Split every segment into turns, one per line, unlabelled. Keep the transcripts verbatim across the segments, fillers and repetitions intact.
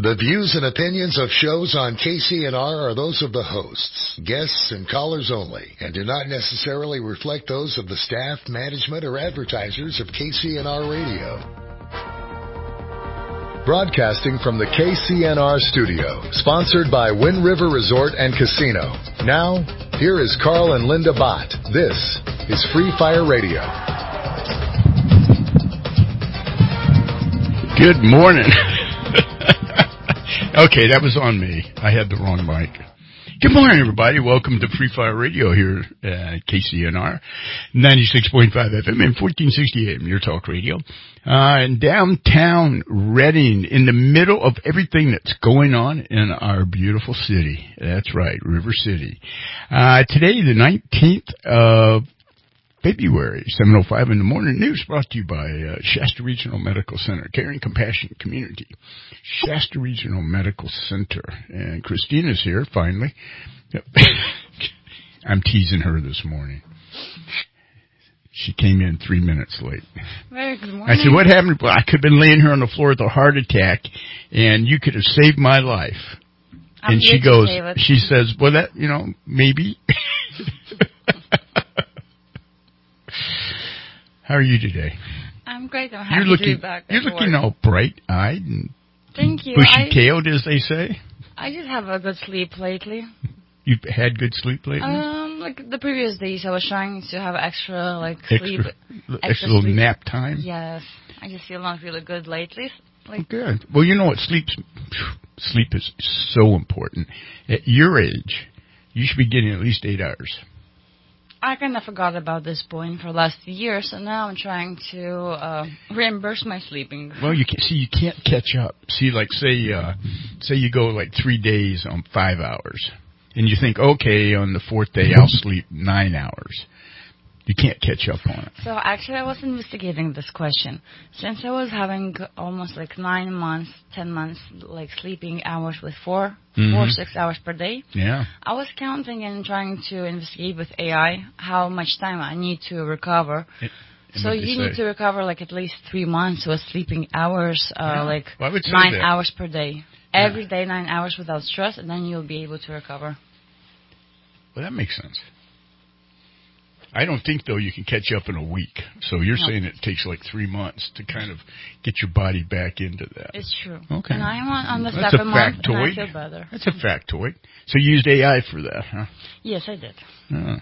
The views and opinions of shows on K C N R are those of the hosts, guests, and callers only, and do not necessarily reflect those of the staff, management, or advertisers of K C N R Radio. Broadcasting from the K C N R studio, sponsored by Wind River Resort and Casino. Now, here is Carl and Linda Bott. This is Free Fire Radio.
Good morning. Okay, that was on me. I had the wrong mic. Good morning, everybody. Welcome to Free Fire Radio here at K C N R, ninety-six point five F M and fourteen sixty A M, your talk radio. Uh, in downtown Redding, in the middle of everything that's going on in our beautiful city. That's right, River City. Uh, today, the nineteenth of February, seven oh five in the morning. News brought to you by uh, Shasta Regional Medical Center, Caring Compassion Community. Shasta Regional Medical Center. And Christina's here, finally. I'm teasing her this morning. She came in three minutes late.
Very good morning.
I said, what happened? Well, I could have been laying here on the floor with a heart attack, and you could have saved my life.
I'm
and she goes, she says, well, that, you know, maybe. How are you today?
I'm great. I'm happy
you're looking,
to be back.
You're looking all bright-eyed and
Thank you.
bushy-tailed, as they say.
I just have a good sleep lately.
You've had good sleep lately?
Um, like the previous days, I was trying to have extra, like,
extra,
sleep.
Extra, extra little
sleep.
nap time?
Yes. I just feel not really good lately. Like,
good. Well, you know what? Sleep's, sleep is so important. At your age, you should be getting at least eight hours.
I kind of forgot about this point for the last year, so now I'm trying to uh, reimburse my sleeping.
Well, you can see you can't catch up. See, like say, uh, say you go like three days on five hours, and you think, okay, on the fourth day I'll sleep nine hours. You can't catch up on it.
So actually, I was investigating this question. Since I was having almost like nine months, ten months, like sleeping hours with four, mm-hmm. four, six hours per day.
Yeah.
I was counting and trying to investigate with A I how much time I need to recover. It, so you need to recover like at least three months with sleeping hours, uh, yeah. like
well,
nine
that.
hours per day. Yeah. Every day, nine hours without stress, and then you'll be able to recover.
Well, that makes sense. I don't think, though, you can catch up in a week. So you're no. saying it takes like three months to kind of get your body back into that.
It's true.
Okay.
And I'm on, on the
That's
second
a
month,
factoid.
and I feel better.
That's a factoid. So you used A I for that, huh?
Yes, I did.
Uh,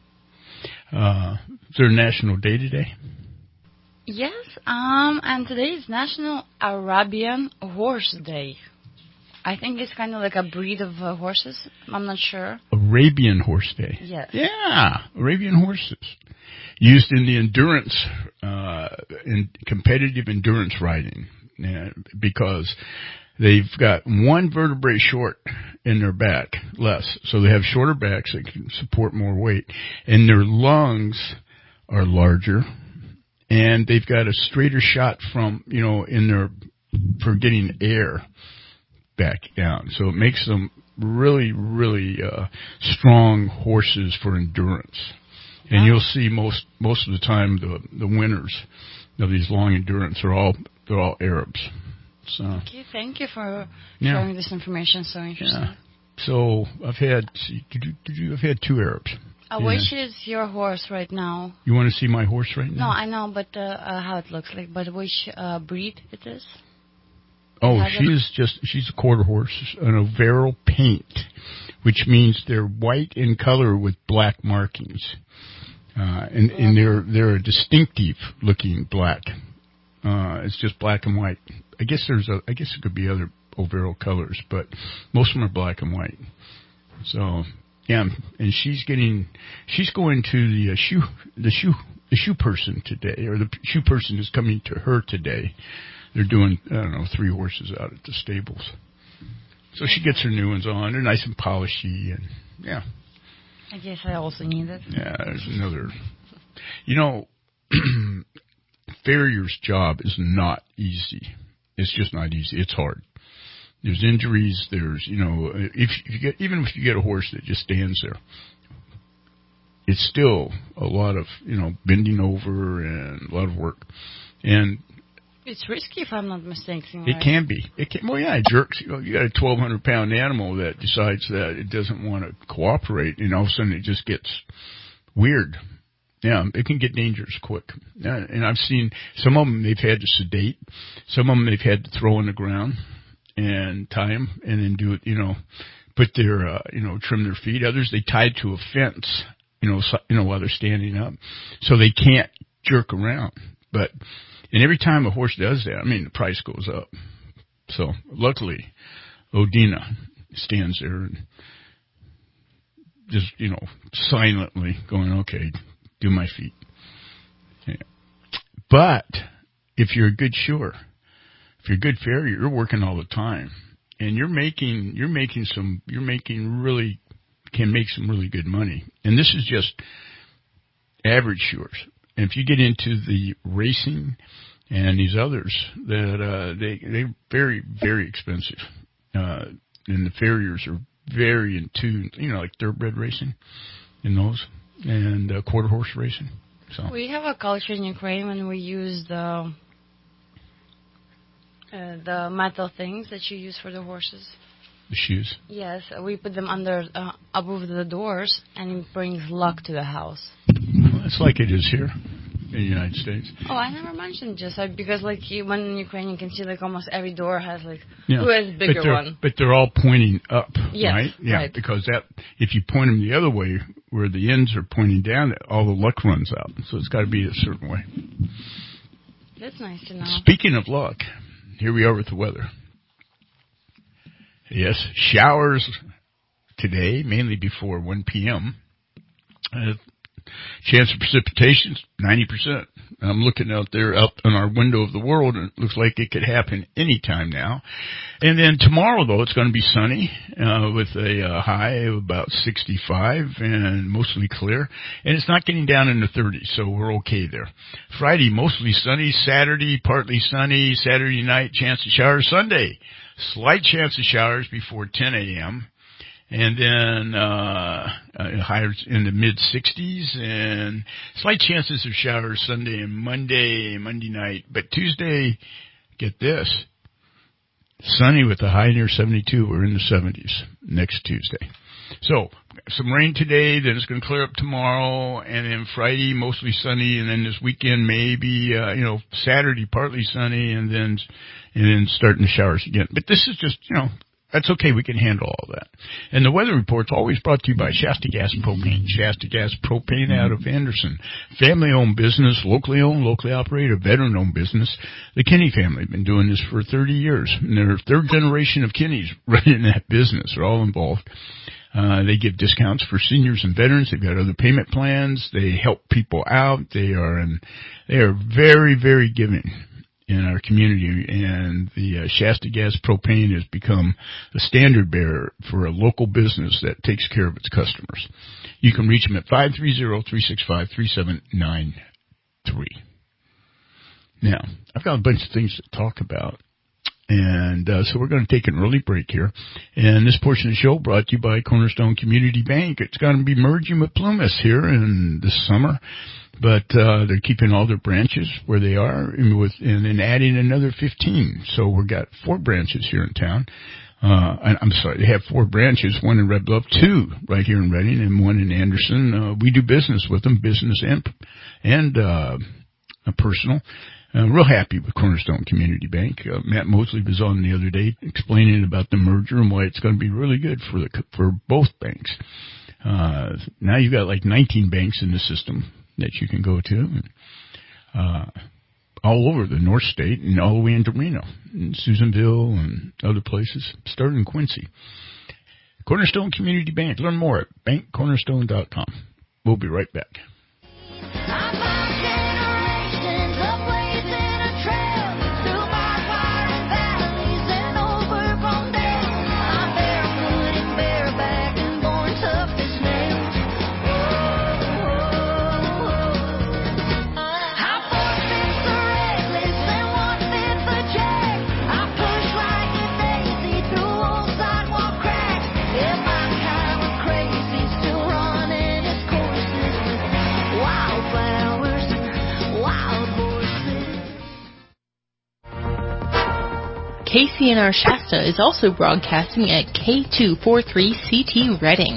uh, is there a national day today?
Yes, um, and today is National Arabian Horse Day. I think it's kind of like a breed of uh, horses. I'm not sure. Arabian
Horse Day.
Yes.
Yeah, Arabian horses. Used in the endurance, uh, in competitive endurance riding, uh, because they've got one vertebrae short in their back, less. So they have shorter backs that can support more weight. And their lungs are larger. And they've got a straighter shot from, you know, in their, for getting air back down. So it makes them really, really uh, strong horses for endurance. And you'll see most most of the time the the winners of these long endurance are all they're all Arabs. So
okay, thank you for
yeah.
sharing this information. So interesting.
Yeah. So I've had did you, did you I've had two Arabs.
Uh,
yeah.
Which is your horse right now?
You want to see my horse right now?
No, I know, but uh, uh, how it looks like. But which uh, breed it is?
Oh, she is just, she's a quarter horse, an Overo paint, which means they're white in color with black markings. Uh, and, and they're, they're a distinctive looking black. Uh, it's just black and white. I guess there's a, I guess it could be other Overo colors, but most of them are black and white. So, yeah, and she's getting, she's going to the uh, shoe, the shoe, the shoe person today, or the shoe person is coming to her today. They're doing, I don't know, three horses out at the stables. So she gets her new ones on. They're nice and polishy, and yeah.
I guess I also need it.
Yeah, there's another. You know, farrier's job is not easy. It's just not easy. It's hard. There's injuries. There's, you know, if you get, even if you get a horse that just stands there, it's still a lot of, you know, bending over and a lot of work. And
It's risky, if I'm not mistaken.
It
right?
can be. It can. Well, yeah, it jerks. You know, you got a twelve hundred pound animal that decides that it doesn't want to cooperate, and all of a sudden it just gets weird. Yeah, it can get dangerous quick. Yeah, and I've seen some of them they've had to sedate, some of them they've had to throw on the ground and tie them, and then do it. You know, put their uh, you know trim their feet. Others they tied to a fence. You know, so, you know while they're standing up, so they can't jerk around. But and every time a horse does that, I mean, the price goes up. So luckily, Odina stands there and just, you know, silently going, okay, do my feet. Yeah. But if you're a good shoer, if you're a good farrier, you're working all the time, and you're making you're making some you're making really can make some really good money. And this is just average shoers. And if you get into the racing and these others, that uh, they they're very very expensive, uh, and the farriers are very in tune. You know, like thoroughbred racing, in those, and uh, quarter horse racing. So
we have a culture in Ukraine when we use the uh, the metal things that you use for the horses.
The shoes.
Yes, we put them under uh, above the doors, and it brings luck to the house.
Well, it's like it is here in the United States.
Oh, I never mentioned just uh, because like you, when in Ukraine you can see like almost every door has like
yeah.
who has bigger
but
one.
But they're all pointing up,
yes,
right? Yeah,
right.
Because that if you point them the other way, where the ends are pointing down, all the luck runs out. So it's got to be a certain way.
That's nice to know.
Speaking of luck, here we are with the weather. Yes, showers today, mainly before one p.m. Uh, chance of precipitation, ninety percent. I'm looking out there, out on our window of the world, and it looks like it could happen any time now. And then tomorrow, though, it's going to be sunny uh, with a uh, high of about sixty-five and mostly clear. And it's not getting down in the thirties, so we're okay there. Friday, mostly sunny. Saturday, partly sunny. Saturday night, chance of showers. Sunday, slight chance of showers before ten a.m., and then uh, uh higher in the mid sixties, and slight chances of showers Sunday and Monday, Monday night. But Tuesday, get this, sunny with a high near seventy-two. We're in the seventies next Tuesday. So some rain today, then it's going to clear up tomorrow, and then Friday mostly sunny, and then this weekend maybe uh, you know Saturday partly sunny, and then and then starting the showers again. But this is just you know. That's okay. We can handle all that. And the weather report's always brought to you by Shasta Gas and Propane. Shasta Gas Propane out of Anderson. Family-owned business, locally owned, locally operated, veteran-owned business. The Kinney family have been doing this for thirty years. And they're third generation of Kinneys running that business. They're all involved. Uh, they give discounts for seniors and veterans. They've got other payment plans. They help people out. They are, in, they are very, very giving in our community, and the uh, Shasta Gas Propane has become a standard bearer for a local business that takes care of its customers. You can reach them at five three zero, three six five, three seven nine three. Now, I've got a bunch of things to talk about, and uh, so we're going to take an early break here. And this portion of the show brought to you by Cornerstone Community Bank. It's going to be merging with Plumas here in this summer. But uh, they're keeping all their branches where they are, and, with, and then adding another fifteen. So we've got four branches here in town. Uh, I'm sorry, they have four branches, one in Red Bluff, two right here in Redding, and one in Anderson. Uh, we do business with them, business and and uh, personal. I'm real happy with Cornerstone Community Bank. Uh, Matt Mosley was on the other day explaining about the merger and why it's going to be really good for the for both banks. Uh, now you've got like nineteen banks in the system that you can go to, uh, all over the North State and all the way into Reno, and Susanville and other places, starting in Quincy. Cornerstone Community Bank. Learn more at bank cornerstone dot com. We'll be right back.
K C N R Shasta is also broadcasting at K two forty-three C T Reading.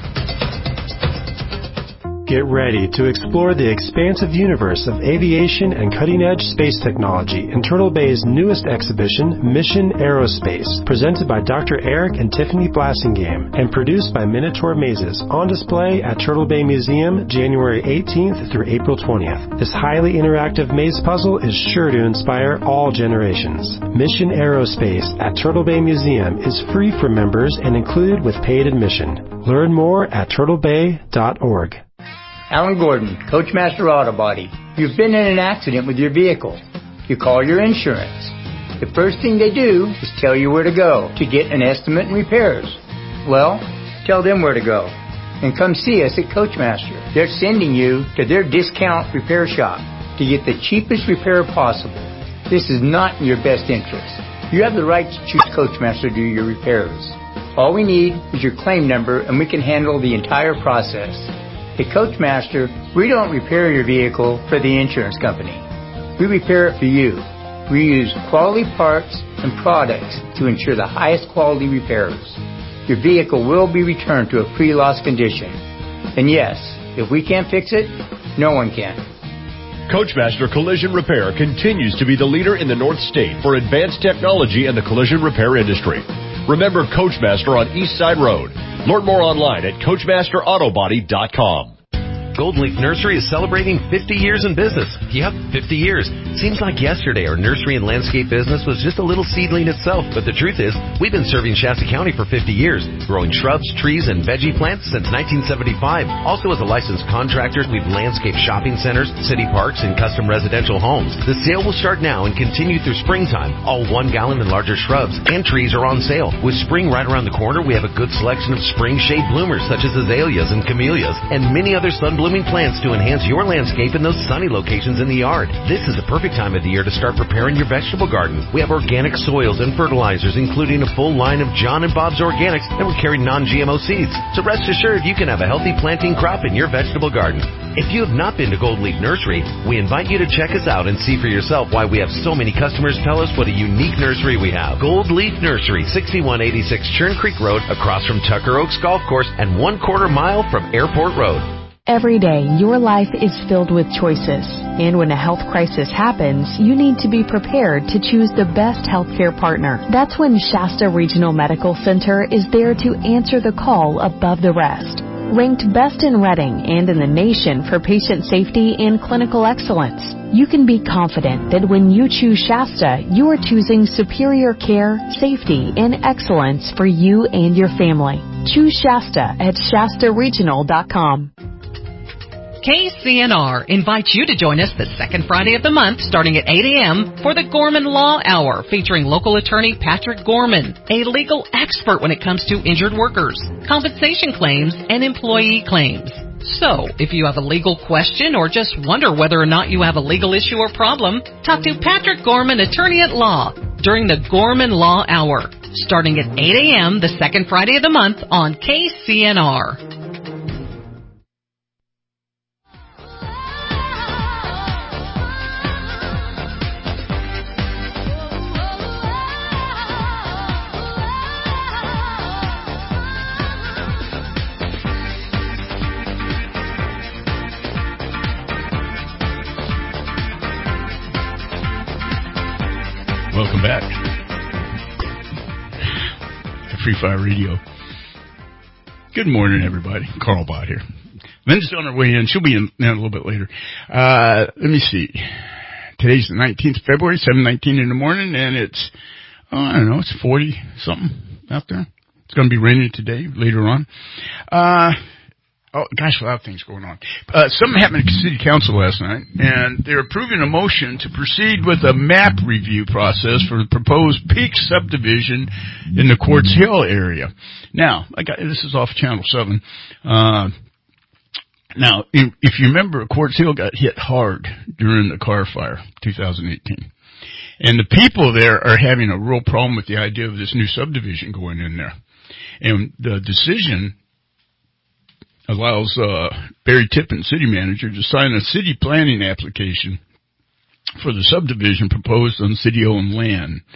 Get ready to explore the expansive universe of aviation and cutting-edge space technology in Turtle Bay's newest exhibition, Mission Aerospace, presented by Doctor Eric and Tiffany Blassingame and produced by Minotaur Mazes, on display at Turtle Bay Museum January eighteenth through April twentieth. This highly interactive maze puzzle is sure to inspire all generations. Mission Aerospace at Turtle Bay Museum is free for members and included with paid admission. Learn more at turtle bay dot org.
Alan Gordon, Coachmaster Auto Body. You've been in an accident with your vehicle. You call your insurance. The first thing they do is tell you where to go to get an estimate and repairs. Well, tell them where to go and come see us at Coachmaster. They're sending you to their discount repair shop to get the cheapest repair possible. This is not in your best interest. You have the right to choose Coachmaster to do your repairs. All we need is your claim number and we can handle the entire process. At Coachmaster, we don't repair your vehicle for the insurance company. We repair it for you. We use quality parts and products to ensure the highest quality repairs. Your vehicle will be returned to a pre-loss condition. And yes, if we can't fix it, no one can.
Coachmaster Collision Repair continues to be the leader in the North State for advanced technology in the collision repair industry. Remember Coachmaster on East Side Road. Learn more online at coachmaster auto body dot com.
Gold Leaf Nursery is celebrating fifty years in business. Yep, fifty years. Seems like yesterday our nursery and landscape business was just a little seedling itself, but the truth is we've been serving Shasta County for fifty years, growing shrubs, trees, and veggie plants since nineteen seventy-five. Also as a licensed contractor, we've landscaped shopping centers, city parks, and custom residential homes. The sale will start now and continue through springtime. All one gallon and larger shrubs and trees are on sale. With spring right around the corner, we have a good selection of spring shade bloomers such as azaleas and camellias and many other sun blooming plants to enhance your landscape in those sunny locations in the yard. This is the perfect time of the year to start preparing your vegetable garden. We have organic soils and fertilizers, including a full line of John and Bob's Organics, and we carry non-G M O seeds. So rest assured you can have a healthy planting crop in your vegetable garden. If you have not been to Gold Leaf Nursery, we invite you to check us out and see for yourself why we have so many customers tell us what a unique nursery we have. Gold Leaf Nursery, sixty-one eighty-six Churn Creek Road, across from Tucker Oaks Golf Course and one quarter mile from Airport Road.
Every day, your life is filled with choices. And when a health crisis happens, you need to be prepared to choose the best healthcare partner. That's when Shasta Regional Medical Center is there to answer the call above the rest. Ranked best in Reading and in the nation for patient safety and clinical excellence, you can be confident that when you choose Shasta, you are choosing superior care, safety, and excellence for you and your family. Choose Shasta at shasta regional dot com.
K C N R invites you to join us the second Friday of the month starting at eight a.m. for the Gorman Law Hour featuring local attorney Patrick Gorman, a legal expert when it comes to injured workers, compensation claims, and employee claims. So, if you have a legal question or just wonder whether or not you have a legal issue or problem, talk to Patrick Gorman, attorney at law, during the Gorman Law Hour starting at eight a.m. the second Friday of the month on K C N R.
Welcome back to Free Fire Radio. Good morning, everybody. Carl Bott here. Linda's on her way in. She'll be in, in a little bit later. Uh, let me see. Today's the nineteenth of February, seven nineteen in the morning, and it's, oh, I don't know, it's forty something out there. It's going to be raining today, later on. Uh, Oh, gosh, a lot of things going on. Uh, something happened at City Council last night, and they're approving a motion to proceed with a map review process for the proposed Peak subdivision in the Quartz Hill area. Now, I got, this is off Channel seven. Uh, now, if, if you remember, Quartz Hill got hit hard during the Carr Fire, two thousand eighteen. And the people there are having a real problem with the idea of this new subdivision going in there. And the decision allows uh, Barry Tippin, city manager, to sign a city planning application for the subdivision proposed on city-owned land.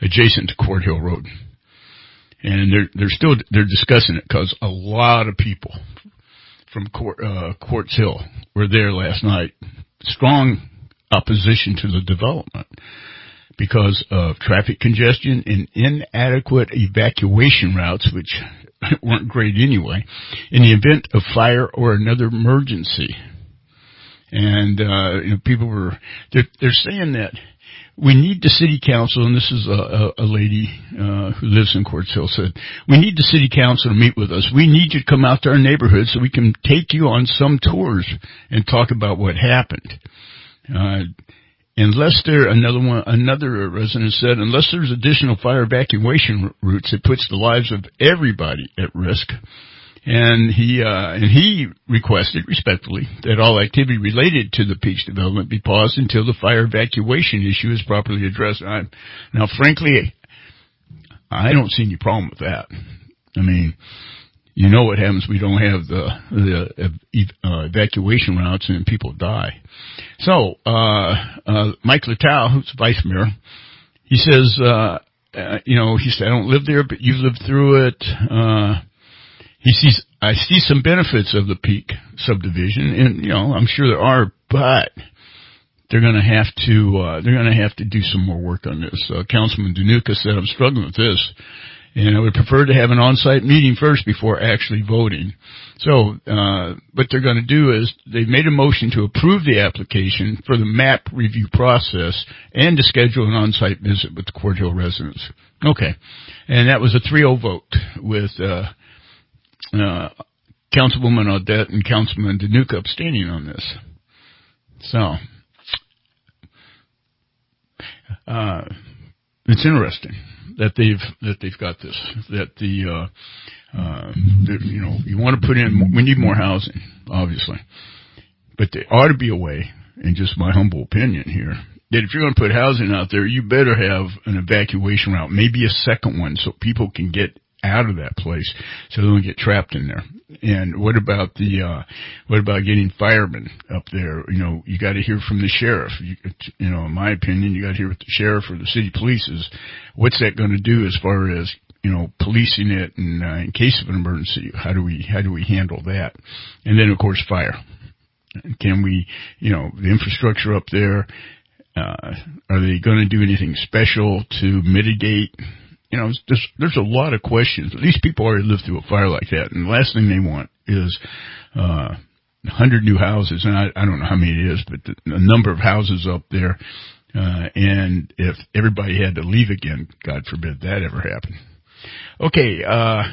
adjacent to Court Hill Road. And they're, they're still, they're discussing it because a lot of people from Court, uh, Quartz Hill were there last night. Strong opposition to the development because of traffic congestion and inadequate evacuation routes, which weren't great anyway, in the event of fire or another emergency. And, uh, you know, people were, they're, they're saying that we need the city council, and this is a, a, a lady, uh, who lives in Quartz Hill said, we need the city council to meet with us. We need you to come out to our neighborhood so we can take you on some tours and talk about what happened. Uh, unless there, another one, another resident said, unless there's additional fire evacuation routes, it puts the lives of everybody at risk. And he, uh, and he requested respectfully that all activity related to the Peaks development be paused until the fire evacuation issue is properly addressed. I, now, frankly, I don't see any problem with that. I mean, you know what happens? We don't have the, the uh, evacuation routes and people die. So, uh, uh, Mike Littau, who's vice mayor, he says, uh, uh, you know, he said, I don't live there, but you've lived through it. Uh, He sees, I see some benefits of the Peak subdivision, and, you know, I'm sure there are, but they're gonna have to, uh, they're gonna have to do some more work on this. Uh, Councilman Danuka said, I'm struggling with this, and I would prefer to have an on-site meeting first before actually voting. So, uh, what they're gonna do is, they've made a motion to approve the application for the map review process and to schedule an on-site visit with the Court Hill residents. Okay. And that was a three oh vote with, uh, Uh, Councilwoman Audette and Councilman Danuka abstaining on this. So, uh, it's interesting that they've, that they've got this, that the, uh, uh, that, you know, you want to put in, we need more housing, obviously, but there ought to be a way, in just my humble opinion here, that if you're going to put housing out there, you better have an evacuation route, maybe a second one, so people can get out of that place so they don't get trapped in there. And what about the, uh, what about getting firemen up there? You know, you got to hear from the sheriff. You, you know, in my opinion, you got to hear what the sheriff or the city police is. What's that going to do as far as, you know, policing it and, uh, in case of an emergency? How do we, how do we handle that? And then, of course, fire. Can we, you know, the infrastructure up there, uh, are they going to do anything special to mitigate? You know, there's, there's a lot of questions. These people already lived through a fire like that, and the last thing they want is uh one hundred new houses, and I, I don't know how many it is, but the, the number of houses up there, uh and if everybody had to leave again, God forbid that ever happened. Okay, uh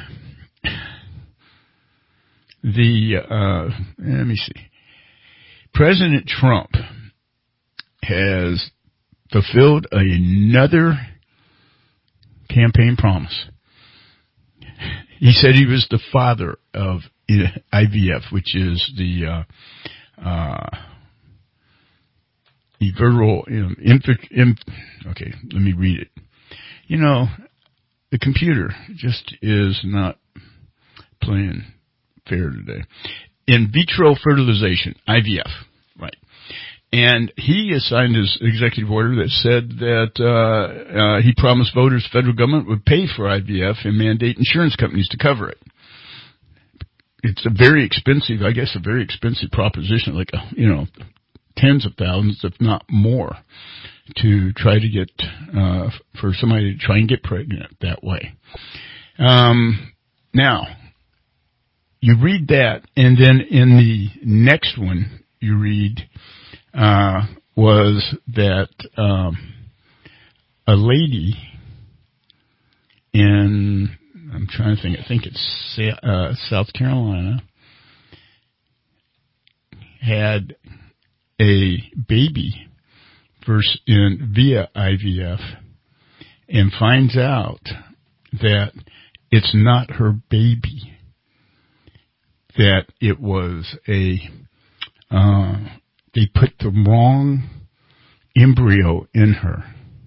the, uh let me see. President Trump has fulfilled another campaign promise. He said he was the father of I V F, which is the uh, uh, the vertebral you know, inf- inf- okay, let me read it. You know, the computer just is not playing fair today. In vitro fertilization, I V F, right. And he signed his executive order that said that uh, uh he promised voters the federal government would pay for I V F and mandate insurance companies to cover it. It's a very expensive, I guess, a very expensive proposition, like, a, you know, tens of thousands, if not more, to try to get, uh for somebody to try and get pregnant that way. Um Now, you read that, and then in the next one, you read... Uh, was that, um, a lady in, I'm trying to think, I think it's, uh, South Carolina, had a baby first in, via I V F, and finds out that it's not her baby, that it was a, uh, they put the wrong embryo in her.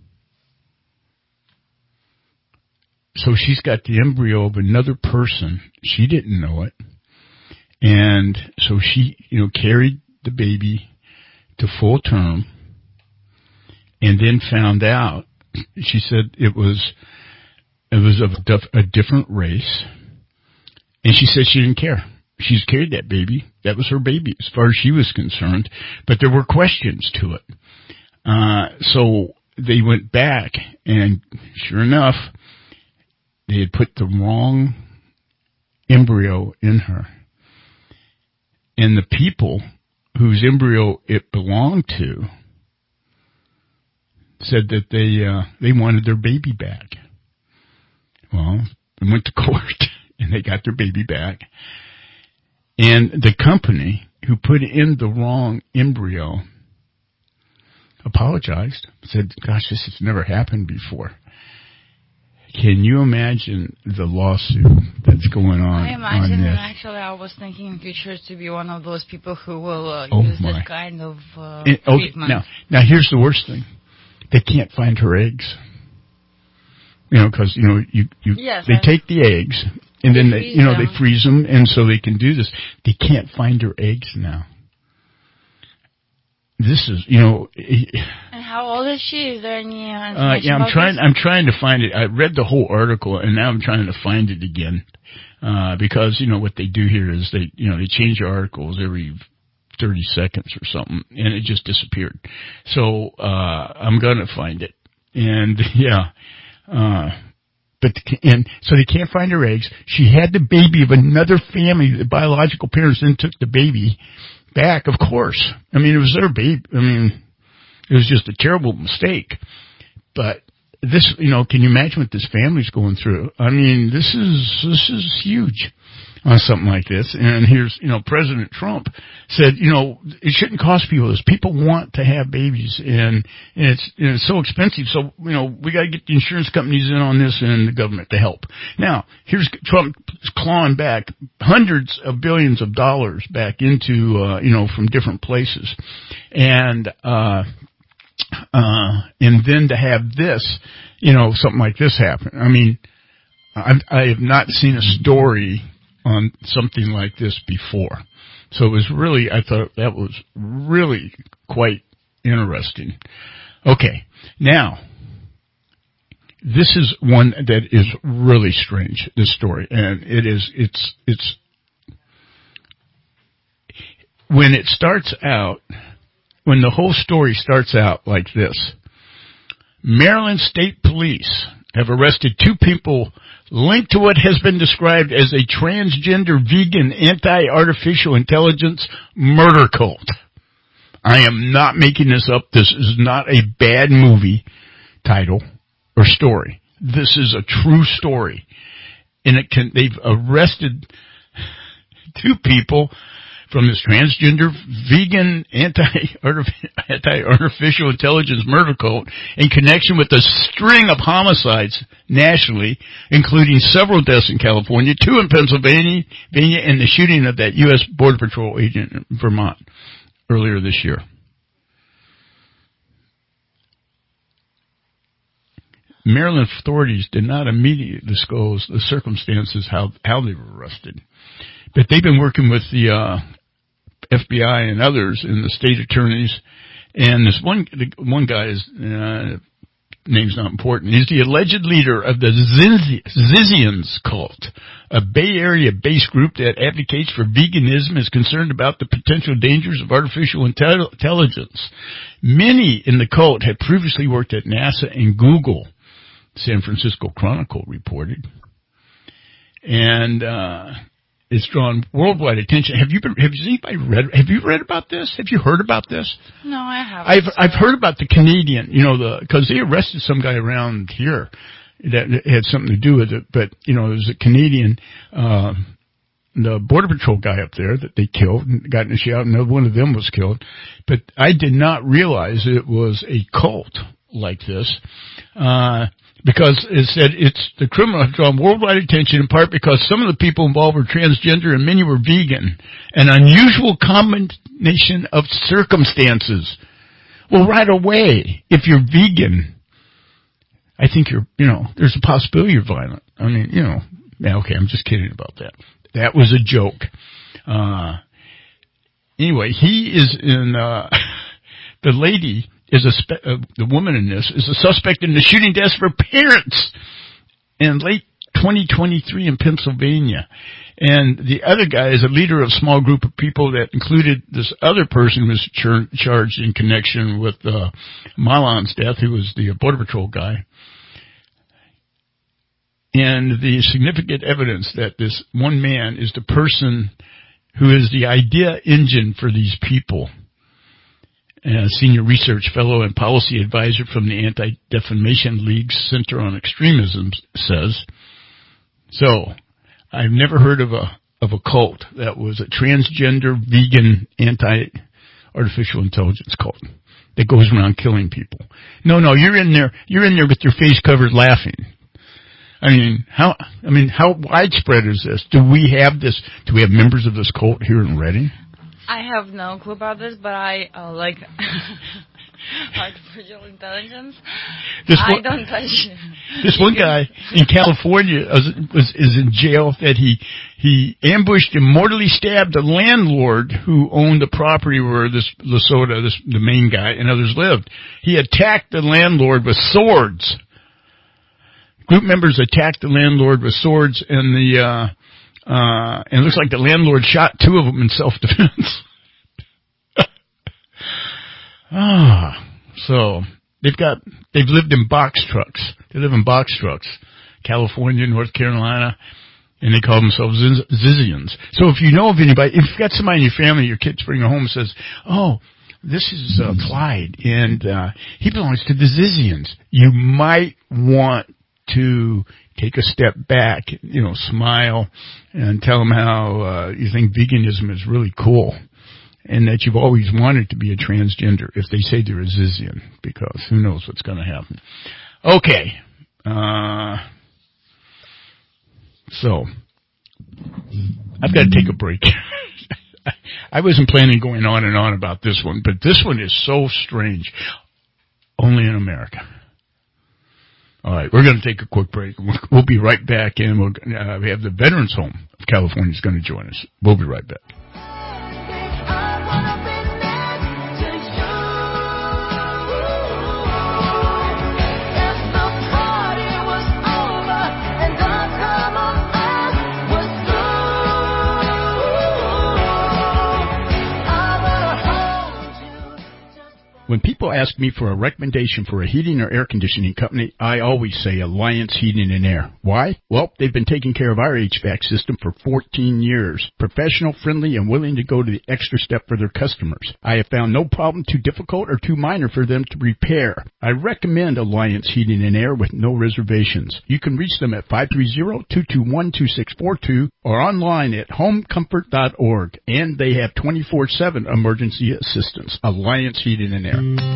So she's got the embryo of another person. She didn't know it. And so she, you know, carried the baby to full term and then found out she said it was it was of a, dif- a different race, and she said she didn't care. She's carried that baby. That was her baby as far as she was concerned. But there were questions to it. Uh, so they went back, and sure enough, they had put the wrong embryo in her. And the people whose embryo it belonged to said that they uh, they wanted their baby back. Well, they went to court, and they got their baby back. And the company who put in the wrong embryo apologized, said, gosh, this has never happened before. Can you imagine the lawsuit that's going on?
I imagine,
on this?
And actually I was thinking in future to be one of those people who will uh,
oh
use
my.
this kind of uh,
and, okay,
treatment.
Now, now, here's the worst thing. They can't find her eggs. You know, because, you know, you, you
yes,
they
I
take the eggs, and
they
then, they, you know,
them.
they freeze them, and so they can do this. They can't find her eggs now. This is, you know...
And how old is she? Is there any uh, information
uh, yeah, I'm
about
trying.
this?
I'm trying to find it. I read the whole article, and now I'm trying to find it again, uh, because you know what they do here is they, you know, they change the articles every thirty seconds or something, and it just disappeared. So uh, I'm gonna find it, and yeah, uh, but and so they can't find her eggs. She had the baby of another family. The biological parents then took the baby back. Of course, I mean it was their baby. I mean. It was just a terrible mistake. But this, you know, can you imagine what this family's going through? I mean, this is, this is huge on something like this. And here's, you know, President Trump said, you know, it shouldn't cost people this. People want to have babies and, and it's, and it's so expensive. So, you know, we got to get the insurance companies in on this and the government to help. Now, here's Trump clawing back hundreds of billions of dollars back into, uh, you know, from different places. And, uh, Uh, and then to have this, you know, something like this happen. I mean, I, I have not seen a story on something like this before. So it was really, I thought that was really quite interesting. Okay. Now, this is one that is really strange, this story. And it is, it's, it's, when it starts out, when the whole story starts out like this, Maryland State Police have arrested two people linked to what has been described as a transgender vegan anti-artificial intelligence murder cult. I am not making this up. This is not a bad movie title or story. This is a true story. And it can, they've arrested two people from this transgender, vegan, anti-artificial intelligence murder cult in connection with a string of homicides nationally, including several deaths in California, two in Pennsylvania, and the shooting of that U S Border Patrol agent in Vermont earlier this year. Maryland authorities did not immediately disclose the circumstances how, how they were arrested. But they've been working with the, uh, F B I and others and the state attorneys, and this one the one guy is uh, name's not important. He's the alleged leader of the Zizians cult, a Bay Area-based group that advocates for veganism, is concerned about the potential dangers of artificial intelligence. Many in the cult had previously worked at NASA and Google. San Francisco Chronicle reported, and uh it's drawn worldwide attention. Have you been, have anybody read, have you read about this? Have you heard about this?
No, I haven't.
I've, I've heard about the Canadian, you know, the, cause they arrested some guy around here that had something to do with it, but, you know, there's a Canadian, uh, the Border Patrol guy up there that they killed and got in a shootout, and one of them was killed. But I did not realize it was a cult like this. Uh, Because it said it's the criminal have drawn worldwide attention in part because some of the people involved were transgender and many were vegan. An unusual combination of circumstances. Well, right away, if you're vegan, I think you're, you know, there's a possibility you're violent. I mean, you know, yeah, okay, I'm just kidding about that. That was a joke. Uh, anyway, he is in, uh, the lady is a spe- uh, the woman in this is a suspect in the shooting deaths for parents in late twenty twenty-three in Pennsylvania. And the other guy is a leader of a small group of people that included this other person who was char- charged in connection with uh, Malan's death, who was the Border Patrol guy. And the significant evidence that this one man is the person who is the idea engine for these people. A senior research fellow and policy advisor from the Anti-Defamation League's Center on Extremism says, so, I've never heard of a of a cult that was a transgender, vegan, anti-artificial intelligence cult that goes around killing people. No, no, you're in there, you're in there with your face covered laughing. I mean, how, I mean, how widespread is this? Do we have this, do we have members of this cult here in Reading?
I have no clue about this, but I uh, like artificial intelligence. This one, I don't touch it.
This one guy in California was, was is in jail that he he ambushed and mortally stabbed a landlord who owned the property where this Lasota, this the main guy, and others lived. He attacked the landlord with swords. Group members attacked the landlord with swords, and the uh Uh, and it looks like the landlord shot two of them in self-defense. ah, so they've got, they've lived in box trucks. They live in box trucks. California, North Carolina, and they call themselves Zizians. So if you know of anybody, if you've got somebody in your family, your kids bring home and says, oh, this is uh, Clyde, and uh, he belongs to the Zizians, you might want to take a step back, you know, smile, and tell them how uh, you think veganism is really cool, and that you've always wanted to be a transgender if they say they're a Zizian, because who knows what's going to happen. Okay. Uh, so, I've got to take a break. I wasn't planning going on and on about this one, but this one is so strange. Only in America. All right, we're going to take a quick break. We'll be right back, and we'll, uh, we have the Veterans Home of California is going to join us. We'll be right back. When people ask me for a recommendation for a heating or air conditioning company, I always say Alliance Heating and Air. Why? Well, they've been taking care of our H V A C system for fourteen years. Professional, friendly, and willing to go to the extra step for their customers. I have found no problem too difficult or too minor for them to repair. I recommend Alliance Heating and Air with no reservations. You can reach them at five three zero, two two one, two six four two or online at home comfort dot org. And they have twenty-four seven emergency assistance. Alliance Heating and Air.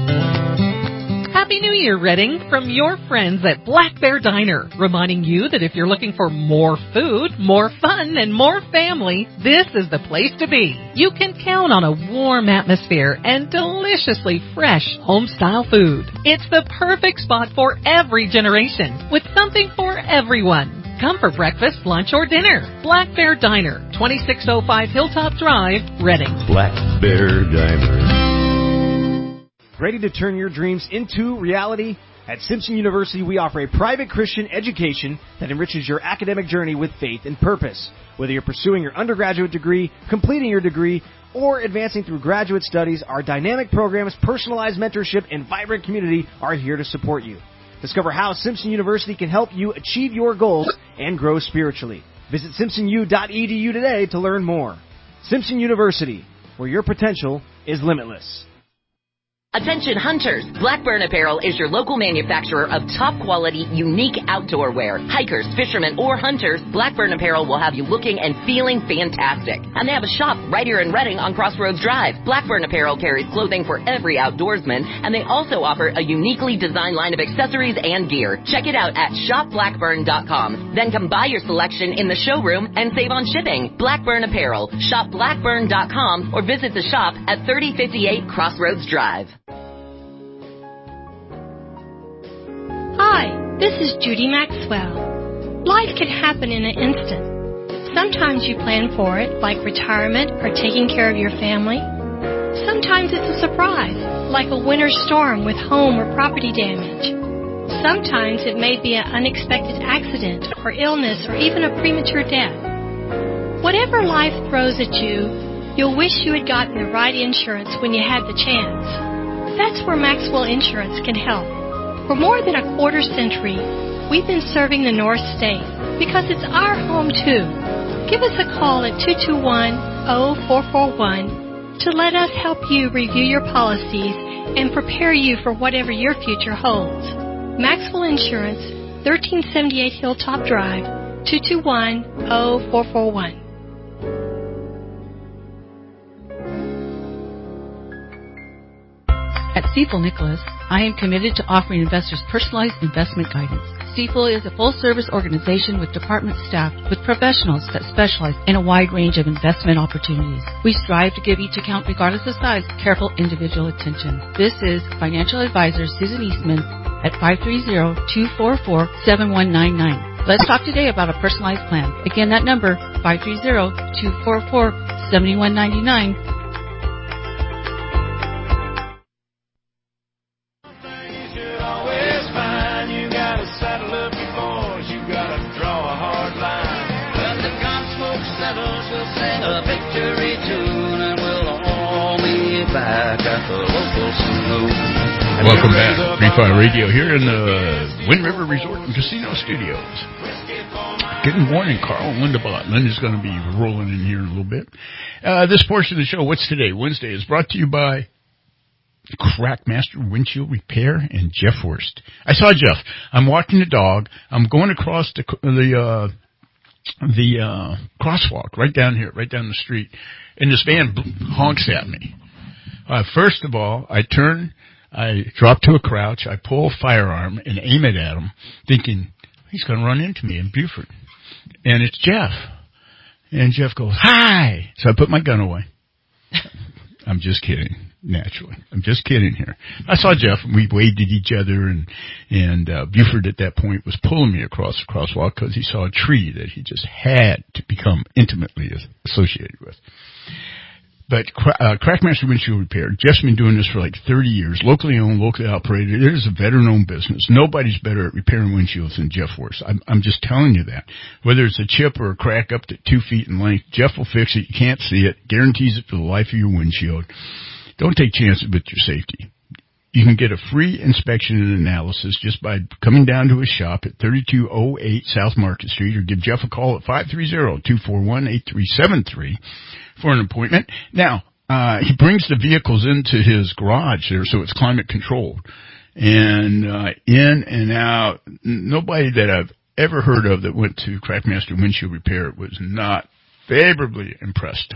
Happy New Year, Reading, from your friends at Black Bear Diner, reminding you that if you're looking for more food, more fun, and more family, this is the place to be. You can count on a warm atmosphere and deliciously fresh home-style food. It's the perfect spot for every generation, with something for everyone. Come for breakfast, lunch, or dinner. Black Bear Diner, twenty-six oh five Hilltop Drive, Reading.
Black Bear Diner.
Ready to turn your dreams into reality? At Simpson University, we offer a private Christian education that enriches your academic journey with faith and purpose. Whether you're pursuing your undergraduate degree, completing your degree, or advancing through graduate studies, our dynamic programs, personalized mentorship, and vibrant community are here to support you. Discover how Simpson University can help you achieve your goals and grow spiritually. Visit simpson u dot e d u today to learn more. Simpson University, where your potential is limitless.
Attention hunters, Blackburn Apparel is your local manufacturer of top quality, unique outdoor wear. Hikers, fishermen, or hunters, Blackburn Apparel will have you looking and feeling fantastic. And they have a shop right here in Reading on Crossroads Drive. Blackburn Apparel carries clothing for every outdoorsman, and they also offer a uniquely designed line of accessories and gear. Check it out at shop blackburn dot com. Then come buy your selection in the showroom and save on shipping. Blackburn Apparel, shop blackburn dot com, or visit the shop at thirty fifty-eight Crossroads Drive.
Hi, this is Judy Maxwell. Life can happen in an instant. Sometimes you plan for it, like retirement or taking care of your family. Sometimes it's a surprise. like a winter storm with home or property damage. Sometimes it may be an unexpected accident or illness or even a premature death. Whatever life throws at you, you'll wish you had gotten the right insurance when you had the chance. That's where Maxwell Insurance can help. For more than a quarter century, we've been serving the North State because it's our home too. Give us a call at two two one, zero four four one to let us help you review your policies and prepare you for whatever your future holds. Maxwell Insurance, thirteen seventy-eight Hilltop Drive, two two one, zero four four one.
At Stifel Nicholas, I am committed to offering investors personalized investment guidance. Stifel is a full-service organization with department staff with professionals that specialize in a wide range of investment opportunities. We strive to give each account, regardless of size, careful individual attention. This is financial advisor Susan Eastman at five three zero, two four four, seven one nine nine. Let's talk today about a personalized plan. Again, that number, five three zero, two four four, seven one nine nine.
Welcome back, Free Fire Radio here in the Wind River Resort and Casino Studios. Good morning, Carl and Linda Bott. Linda's going to be rolling in here in a little bit. Uh, this portion of the show, What's Today? Wednesday, is brought to you by Crackmaster Windshield Repair and Jeff Horst. I saw Jeff. I'm walking the dog. I'm going across the the uh, the uh, crosswalk right down here, right down the street, and this van honks at me. Uh, first of all, I turn. I drop to a crouch, I pull a firearm and aim it at him, thinking, he's going to run into me in Buford. And it's Jeff. And Jeff goes, hi! So I put my gun away. I'm just kidding, naturally. I'm just kidding here. I saw Jeff, and we waved at each other, and, and uh, Buford at that point was pulling me across the crosswalk because he saw a tree that he just had to become intimately associated with. But uh, Crackmaster Windshield Repair, Jeff's been doing this for like thirty years, locally owned, locally operated. It is a veteran-owned business. Nobody's better at repairing windshields than Jeff Horst. I'm, I'm just telling you that. Whether it's a chip or a crack up to two feet in length, Jeff will fix it. You can't see it. Guarantees it for the life of your windshield. Don't take chances with your safety. You can get a free inspection and analysis just by coming down to his shop at thirty-two oh eight South Market Street, or give Jeff a call at five three zero, two four one, eight three seven three for an appointment. Now, uh, he brings the vehicles into his garage there, so it's climate controlled. And, uh, in and out, nobody that I've ever heard of that went to Crackmaster Windshield Repair was not favorably impressed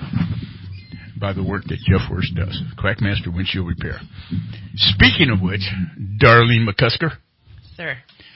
by the work that Jeff Horst does. Crackmaster Windshield Repair. Speaking of which, Darlene McCusker.
Sir.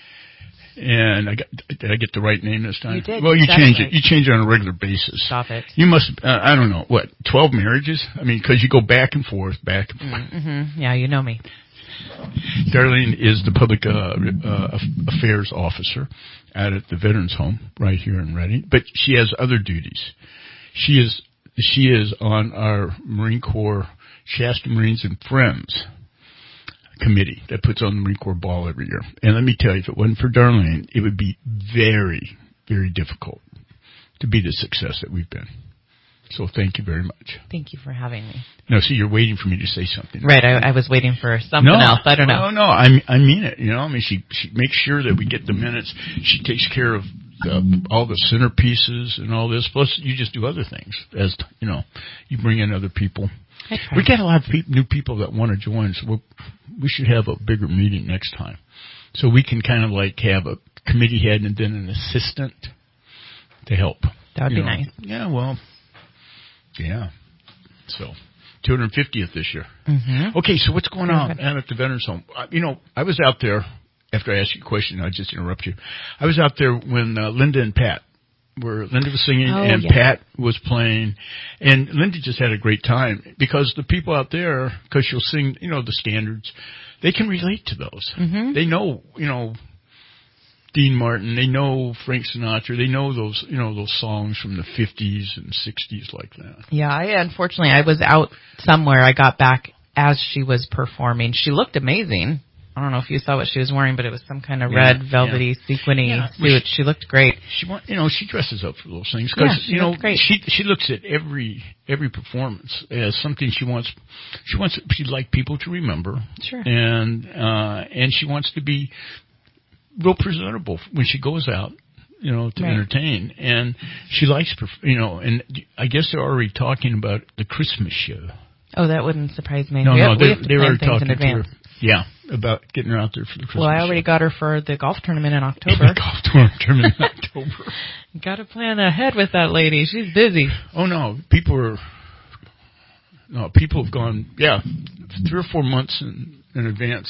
And I got, did I get the right name this time?
You did.
Well, you
That's
change
right.
it. You change it on a regular basis.
Stop it.
You must, uh, I don't know, what, twelve marriages? I mean, because you go back and forth, back and forth.
Mm-hmm. Yeah, you know me.
Darlene is the public uh, uh, affairs officer out at the Veterans Home right here in Reading, but she has other duties. She is she is on our Marine Corps Shasta Marines and Friends committee that puts on the Marine Corps Ball every year. And let me tell you, if it wasn't for Darlene, it would be very, very difficult to be the success that we've been. So thank you very much.
Thank you for having me.
No, see, you're waiting for me to say something.
Right, I, I was waiting for something
no,
else. I don't know.
No, no, I mean, I mean it. You know, I mean, she she makes sure that we get the minutes. She takes care of the, all the centerpieces and all this. Plus, you just do other things. As you know, you bring in other people. We get a lot of pe- new people that want to join, so we'll, we should have a bigger meeting next time, so we can kind of like have a committee head and then an assistant to help.
That would
you
be
know.
nice.
Yeah, well, yeah. So, two hundred fiftieth this year.
Mm-hmm.
Okay, so what's going on out at the Veterans Home? Uh, you know, I was out there, after I asked you a question, I just interrupt you. I was out there when uh, Linda and Pat, where Linda was singing
oh,
and
yeah.
Pat was playing, and Linda just had a great time, because the people out there, because she'll sing, you know, the standards, they can relate to those.
Mm-hmm.
They know, you know, Dean Martin, they know Frank Sinatra, they know those, you know, those songs from the fifties and sixties like that.
Yeah, I unfortunately I was out somewhere. I got back as she was performing. She looked amazing. I don't know if you saw what she was wearing, but it was some kind of red, yeah, velvety, yeah. sequiny yeah. suit. Well, she, she looked great.
She, you know, she dresses up for those things because
yeah,
you know
great.
she she looks at every every performance as something she wants. She wants she'd like people to remember.
Sure.
And uh, and she wants to be real presentable when she goes out, you know, to
right.
entertain. And she likes, you know, and I guess they're already talking about the Christmas show.
Oh, that wouldn't surprise me.
No,
we
no,
have,
they,
we have to
they
plan
were
things
talking
in advance.
to her. Yeah, about getting her out there for the Christmas
Well, I already
show.
got her for the golf tournament in October.
golf tournament in October.
Got to plan ahead with that lady. She's busy.
Oh, no. People are... No, people have gone, yeah, three or four months in, in advance.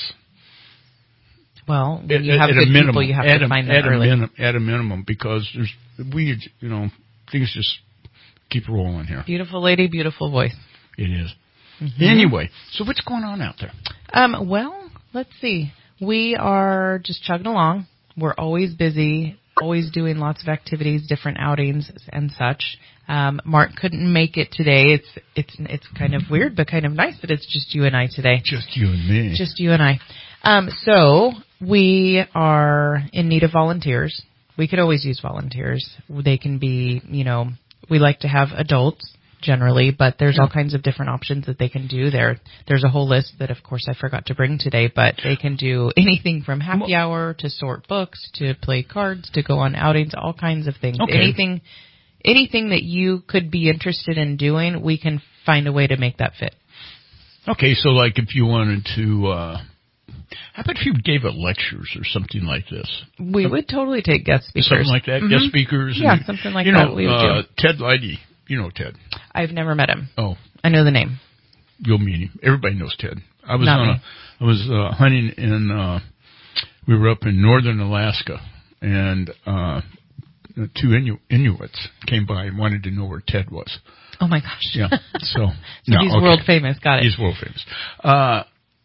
Well, when
at,
you have
at
good
a minimum,
people, you have
at
to
a,
find them
at
early.
A minim, at a minimum, because there's we, you know, things just keep rolling here.
Beautiful lady, beautiful voice.
It is.
Mm-hmm.
Anyway, so what's going on out there?
Um, well, let's see. We are just chugging along. We're always busy, always doing lots of activities, different outings and such. Um, Mark couldn't make it today. It's it's it's kind of weird, but kind of nice that it's just you and I today.
Just you and me.
Just you and I. Um, so we are in need of volunteers. We could always use volunteers. They can be, you know, we like to have adults generally, but there's all kinds of different options that they can do there. There's a whole list that, of course, I forgot to bring today, but they can do anything from happy hour to sort books to play cards to go on outings, all kinds of things.
Okay.
Anything, anything that you could be interested in doing, we can find a way to make that fit.
Okay, so like if you wanted to, uh, how about if you gave a lectures or something like this?
We would totally take guest speakers.
Something like that, mm-hmm. guest speakers.
Yeah,
and,
something like
you
that
know,
we would
uh,
do.
Ted Leidy. You know Ted.
I've never met him.
Oh.
I know the name.
You'll meet him. Everybody knows Ted. I was
Not
on
me.
a, I was uh, hunting in, uh, we were up in northern Alaska, and uh, two Inu- Inuits came by and wanted to know where Ted was.
Oh my gosh.
Yeah. So,
so
no,
he's
okay.
world famous. Got it.
He's world famous. Uh,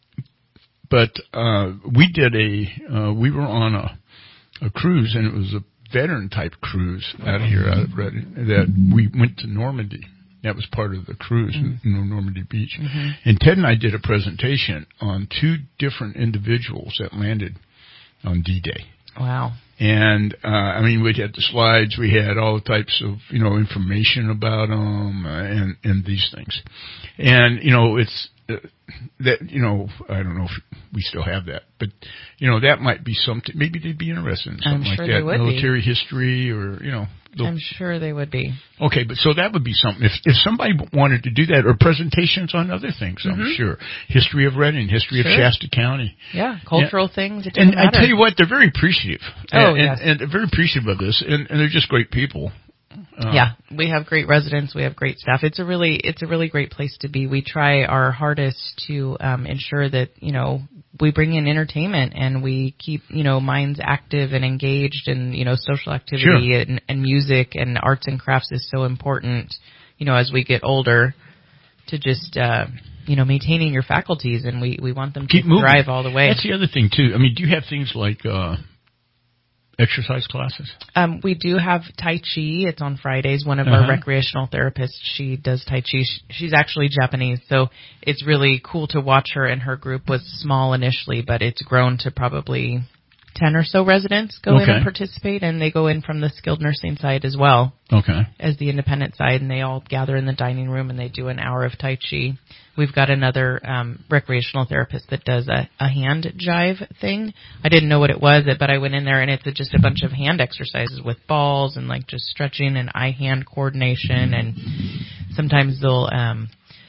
but uh, we did a, uh, we were on a, a cruise, and it was a veteran type cruise out of here, out of Redding, that we went to Normandy. That was part of the cruise, mm-hmm. you know, Normandy Beach.
Mm-hmm.
And Ted and I did a presentation on two different individuals that landed on D-Day.
Wow.
And, uh, I mean, we had the slides, we had all types of, you know, information about them, uh, and, and these things. And, you know, it's, uh, that, you know, I don't know if we still have that, but, you know, that might be something, maybe they'd be interested in something
I'm sure
like that.
They would
Military
be.
history or, you know.
I'm sure they would be.
Okay, but so that would be something. If if somebody wanted to do that, or presentations on other things,
mm-hmm.
I'm sure. History of Redding, history
sure.
of Shasta County.
Yeah, cultural
yeah.
things. It doesn't
and
matter.
I tell you what, they're very appreciative.
Oh,
and,
yes.
and, and they're very appreciative of this, and, and they're just great people. Uh,
yeah, we have great residents. We have great staff. It's a really, it's a really great place to be. We try our hardest to um, ensure that, you know, we bring in entertainment and we keep, you know, minds active and engaged, and, you know, social activity
sure.
and, and music and arts and crafts is so important, you know, as we get older, to just, uh, you know, maintaining your faculties, and we, we want them to
keep moving.
thrive all the way.
That's the other thing too. I mean, do you have things like, uh, exercise classes?
Um, we do have Tai Chi. It's on Fridays. One of
uh-huh.
our recreational therapists, she does Tai Chi. She's actually Japanese, so it's really cool to watch her. And her group was small initially, but it's grown to probably ten or so residents go
okay.
in and participate, and they go in from the skilled nursing side as well.
Okay.
As the independent side, and they all gather in the dining room and they do an hour of Tai Chi. We've got another um, recreational therapist that does a, a hand jive thing. I didn't know what it was, but I went in there, and it's a, just a bunch of hand exercises with balls and like just stretching and eye-hand coordination. And sometimes they'll um,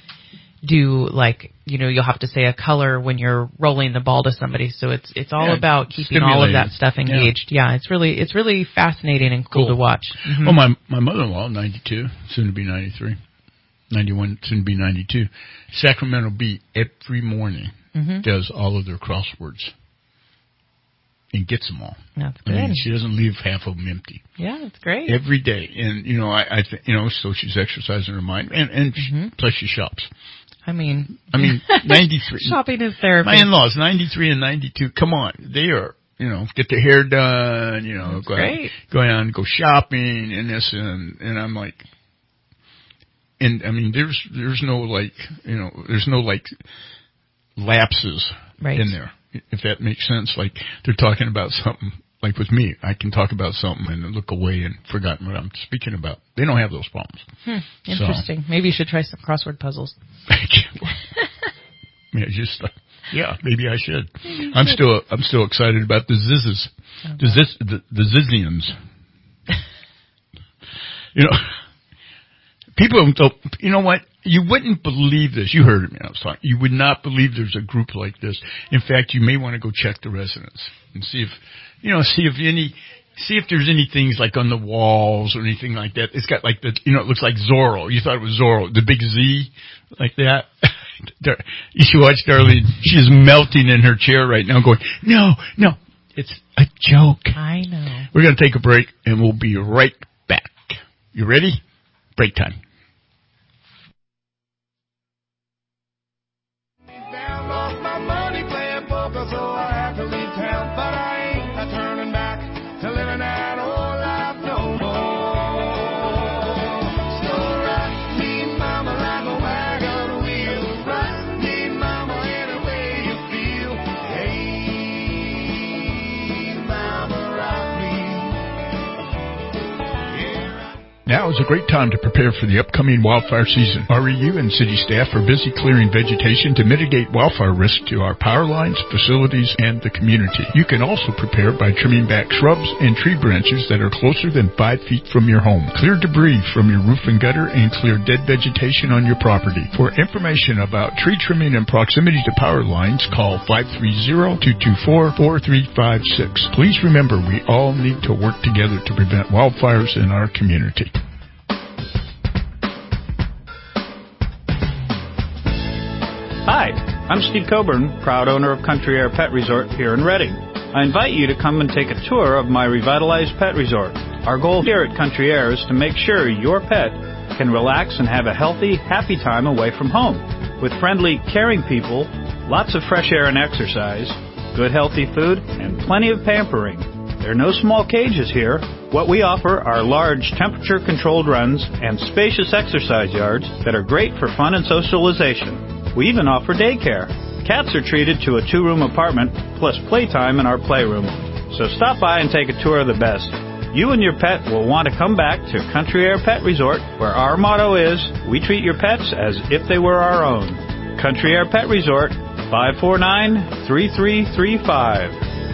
do like, you know, you'll have to say a color when you're rolling the ball to somebody. So it's it's all
yeah,
about keeping all of that stuff engaged. Yeah. yeah, it's really it's really fascinating and cool,
cool.
to watch. Mm-hmm.
Well, my my mother-in-law, ninety-two, soon to be ninety-three. ninety-one, soon to be ninety-two. Sacramento Bee every morning
mm-hmm.
does all of their crosswords and gets them all.
That's good.
I mean, she doesn't leave half of them empty.
Yeah, that's great.
Every day. And, you know, I, I th- you know, so she's exercising her mind. And, and
mm-hmm.
she, plus she shops.
I mean,
I mean, ninety-three.
Shopping is therapy.
My in-laws, ninety-three and ninety-two. Come on. They are, you know, get their hair done, you know,
that's
go
great.
out, go out and go shopping and this and, and I'm like, and I mean, there's, there's no like, you know, there's no like lapses
right.
in there, if that makes sense. Like they're talking about something. Like with me, I can talk about something and look away and forgotten what I'm speaking about. They don't have those problems.
Hmm, interesting. So, maybe you should try some crossword puzzles.
yeah, just uh, yeah, maybe I should. Maybe I'm should. still I'm still excited about the Zizzes, okay. the Ziz, the, the Zizzians. You know, people don't. You know what? You wouldn't believe this. You heard me. I was talking. You would not believe there's a group like this. In fact, you may want to go check the residence and see if. You know, see if any, see if there's any things like on the walls or anything like that. It's got like the, you know, it looks like Zorro. You thought it was Zorro, the big Z, like that. You should watch Darlene. She's melting in her chair right now going, no, no, it's a joke.
I know.
We're going to take a break and we'll be right back. You ready? Break time. Now is a great time to prepare for the upcoming wildfire season. R E U and city staff are busy clearing vegetation to mitigate wildfire risk to our power lines, facilities, and the community. You can also prepare by trimming back shrubs and tree branches that are closer than five feet from your home. Clear debris from your roof and gutter and clear dead vegetation on your property. For information about tree trimming and proximity to power lines, call five three zero, two two four, four three five six. Please remember, we all need to work together to prevent wildfires in our community.
Hi, I'm Steve Coburn, proud owner of Country Air Pet Resort here in Reading. I invite you to come and take a tour of my revitalized pet resort. Our goal here at Country Air is to make sure your pet can relax and have a healthy, happy time away from home. With friendly, caring people, lots of fresh air and exercise, good healthy food, and plenty of pampering. There are no small cages here. What we offer are large temperature-controlled runs and spacious exercise yards that are great for fun and socialization. We even offer daycare. Cats are treated to a two-room apartment plus playtime in our playroom. So stop by and take a tour of the best. You and your pet will want to come back to Country Air Pet Resort, where our motto is, we treat your pets as if they were our own. Country Air Pet Resort, five four nine, three three three five.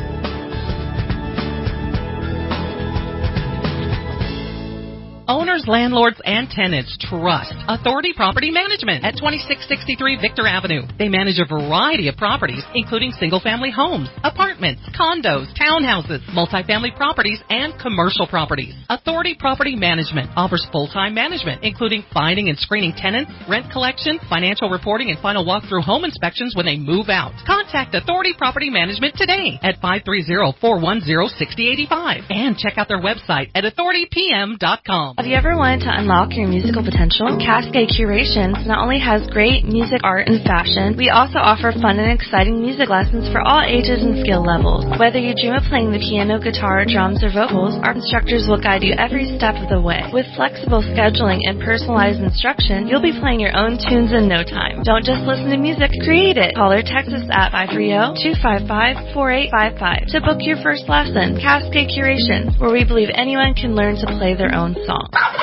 Owners, landlords, and tenants trust Authority Property Management at twenty-six sixty-three Victor Avenue. They manage a variety of properties, including single-family homes, apartments, condos, townhouses, multifamily properties, and commercial properties. Authority Property Management offers full-time management, including finding and screening tenants, rent collection, financial reporting, and final walkthrough home inspections when they move out. Contact Authority Property Management today at five three zero, four one zero, six zero eight five and check out their website at authority p m dot com.
Have you ever wanted to unlock your musical potential? Cascade Curations not only has great music, art, and fashion, we also offer fun and exciting music lessons for all ages and skill levels. Whether you dream of playing the piano, guitar, drums, or vocals, our instructors will guide you every step of the way. With flexible scheduling and personalized instruction, you'll be playing your own tunes in no time. Don't just listen to music, create it. Call or text us at five three zero, two five five, four eight five five to book your first lesson. Cascade Curations, where we believe anyone can learn to play their own song.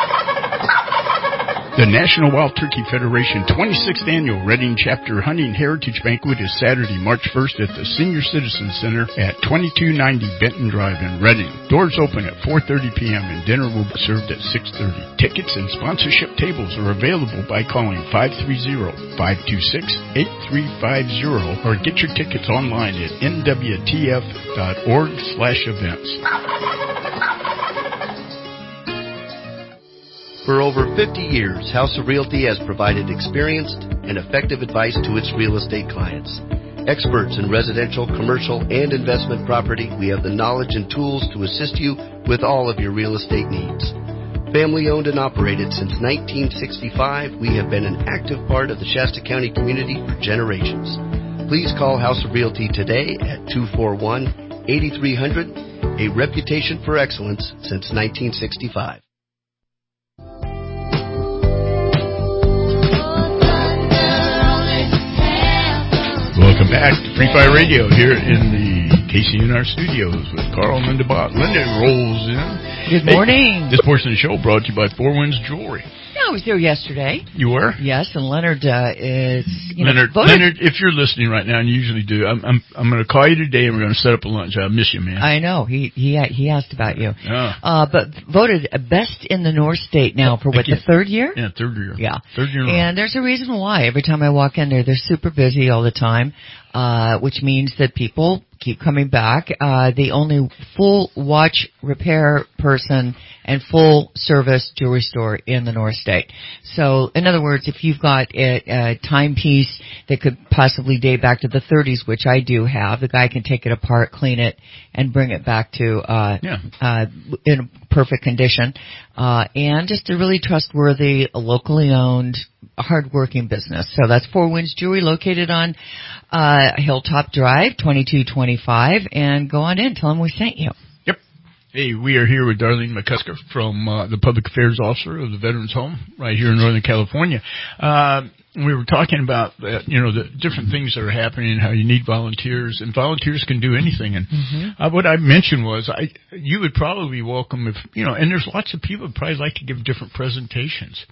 The National Wild Turkey Federation twenty-sixth Annual Reading Chapter Hunting Heritage Banquet is Saturday, March first at the Senior Citizen Center at twenty-two ninety Benton Drive in Reading. Doors open at four thirty p.m. and dinner will be served at six thirty. Tickets and sponsorship tables are available by calling five three zero, five two six, eight three five zero or get your tickets online at n w t f dot org slash events.
For over fifty years, House of Realty has provided experienced and effective advice to its real estate clients. Experts in residential, commercial, and investment property, we have the knowledge and tools to assist you with all of your real estate needs. Family owned and operated since nineteen sixty-five, we have been an active part of the Shasta County community for generations. Please call House of Realty today at two four one, eight three zero zero, a reputation for excellence since nineteen sixty-five.
Well, back to Free Fire Radio here in the K C N R studios with Carl and Linda Bott. Linda rolls in.
Good morning.
Hey, this portion of the show brought to you by Four Winds Jewelry.
Yeah, I was there yesterday.
You were?
Yes, and Leonard uh, is you
Leonard.
know, voted.
Leonard, if you're listening right now, and you usually do, I'm I'm I'm going to call you today, and we're going to set up a lunch. I miss you, man.
I know he he he asked about you.
Yeah.
Uh, but voted best in the North State now for what, the third year?
Yeah, third year.
Yeah,
third year.
And there's a reason why. Every time I walk in there, they're super busy all the time, uh, which means that people keep coming back. Uh, the only full watch repair person and full service jewelry store in the North State. So, in other words, if you've got a, a timepiece that could possibly date back to the thirties, which I do have, the guy can take it apart, clean it, and bring it back to uh,
yeah.
uh, in perfect condition. Uh, and just a really trustworthy, locally owned, hard-working business. So that's Four Winds Jewelry, located on uh, Hilltop Drive, twenty-two twenty-five, and go on in, tell them we sent you.
Yep. Hey, we are here with Darlene McCusker from uh, the Public Affairs Officer of the Veterans Home right here in Northern California. Uh, we were talking about, uh, you know, the different things that are happening, how you need volunteers, and volunteers can do anything. And
Mm-hmm.
uh, what I mentioned was, I you would probably be welcome if, you know, and there's lots of people who probably like to give different presentations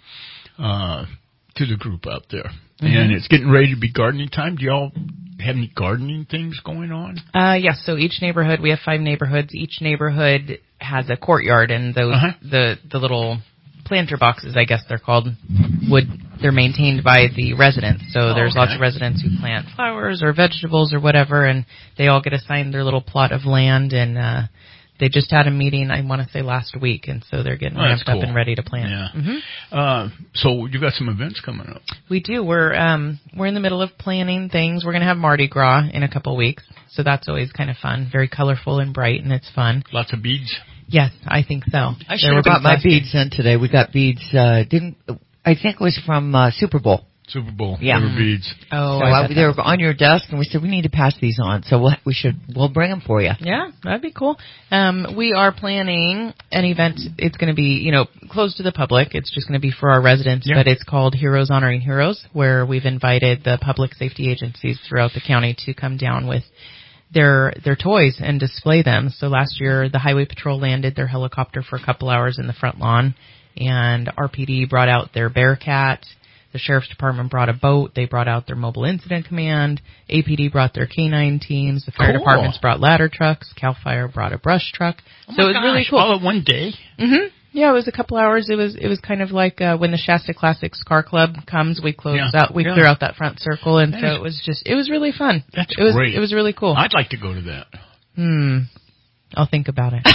uh, to the group out there.
Mm-hmm.
And it's getting ready to be gardening time. Do y'all have any gardening things going on?
Uh, yes. So each neighborhood, we have five neighborhoods. Each neighborhood has a courtyard, and those
Uh-huh.
the the little planter boxes, I guess they're called, would they're maintained by the residents. So
Oh,
there's
okay.
lots of residents who plant flowers or vegetables or whatever, and they all get assigned their little plot of land. And uh, they just had a meeting, I want to say last week, and so they're getting
Oh, that's
ramped up
cool.
and ready to plant.
Yeah.
Mm-hmm.
Uh, so you've got some events coming up.
We do. We're um we're in the middle of planning things. We're going to have Mardi Gras in a couple weeks, so that's always kind of fun. Very colorful and bright, and it's fun.
Lots of beads.
Yes, I think so.
I
There
should
were
have brought my
last year.
beads in today. We got beads, uh, didn't, I think it was from uh, Super Bowl.
Super Bowl.
Yeah.
They were beads.
Oh,
so
I
I,
bet
they
that
were
was
on your desk, and we said we need to pass these on. So we'll, we should we'll bring them for you.
Yeah, that'd be cool. Um, we are planning an event. It's going to be, you know, closed to the public. It's just going to be for our residents,
Yeah.
but it's called Heroes Honoring Heroes, where we've invited the public safety agencies throughout the county to come down with their their toys and display them. So last year, the Highway Patrol landed their helicopter for a couple hours in the front lawn, and R P D brought out their Bearcat. The Sheriff's Department brought a boat. They brought out their Mobile Incident Command. A P D brought their canine teams. The fire
Cool.
departments brought ladder trucks. CAL FIRE brought a brush truck.
Oh
so
my
it was really
gosh,
cool.
all at one day?
Mm-hmm. Yeah, it was a couple hours. It was it was kind of like uh, when the Shasta Classics Car Club comes, we close
Yeah.
out, we
Yeah.
clear out that front circle, and
That
so
is-
it was just it was really fun.
That's
it was,
great.
It was really cool.
I'd like to go to that.
Hmm. I'll think about it.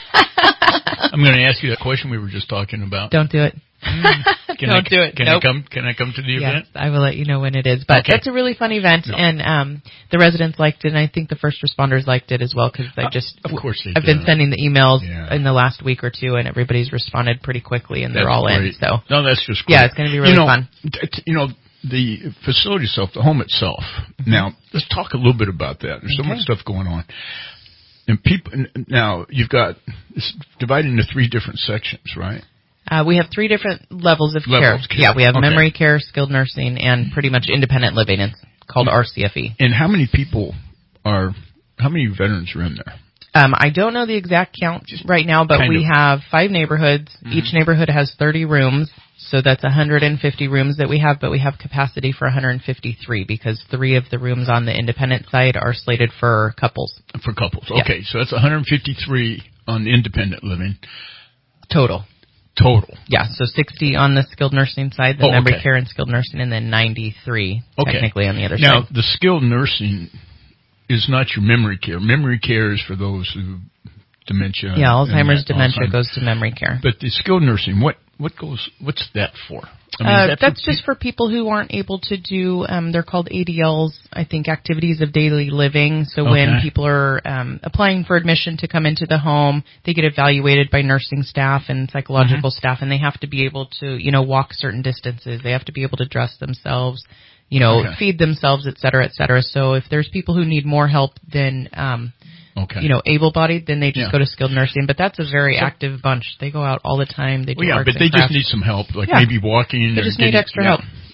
I'm going to ask you that question we were just talking about.
Don't do it.
Can
Don't
I,
do it.
Can
Nope.
I come? Can I come to the
Yes,
event?
I will let you know when it is. But
Okay.
that's a really fun event,
No.
and um, the residents liked it, and I think the first responders liked it as well, because I
Uh,
just
of course they
I've
do.
been sending the emails
Yeah.
in the last week or two, and everybody's responded pretty quickly, and they're
That's
all in.
great.
So
No, that's just great.
yeah, it's going to be really
you know,
fun.
t- t- you know, the facility itself, the home itself. Now, let's talk a little bit about that. There's so
Okay.
much stuff going on. And people, n- now, you've got, it's divided into three different sections, right?
Uh, we have three different levels of
Levels,
care.
care.
Yeah, we have
Okay.
memory care, skilled nursing, and pretty much independent living. It's called R C F E.
And how many people are, how many veterans are in there?
Um, I don't know the exact count right now, but
kind
we
of.
have five neighborhoods.
Mhm.
Each neighborhood has thirty rooms, so that's one hundred fifty rooms that we have, but we have capacity for one hundred fifty-three because three of the rooms on the independent side are slated for couples.
For couples.
Yeah.
Okay, so that's one hundred fifty-three on independent living.
Total.
Total.
Yeah, so sixty on the skilled nursing side, the
Oh,
memory
okay.
care and skilled nursing, and then ninety-three
Okay.
technically on the other
Now,
side.
the skilled nursing is not your memory care. Memory care is for those who dementia.
Yeah,
and
Alzheimer's,
that,
dementia
Alzheimer's.
goes to memory care.
But the skilled nursing, what what goes? What's that for? I mean,
Uh,
is that
that's
for
just for people who aren't able to do, um, they're called A D Ls, I think, activities of daily living. So when
Okay.
people are um, applying for admission to come into the home, they get evaluated by nursing staff and psychological
Mm-hmm.
staff, and they have to be able to, you know, walk certain distances. They have to be able to dress themselves, you know,
Okay.
feed themselves, et cetera, et cetera. So if there's people who need more help than, um,
Okay.
you know, able-bodied, then they just
Yeah.
go to skilled nursing. But that's a very
So-
active bunch. They go out all the time. They do
Well, yeah,
arts
but
and
they just
crafts.
need some help, like
Yeah.
maybe walking.
They
or
just need
getting-
extra
yeah.
help.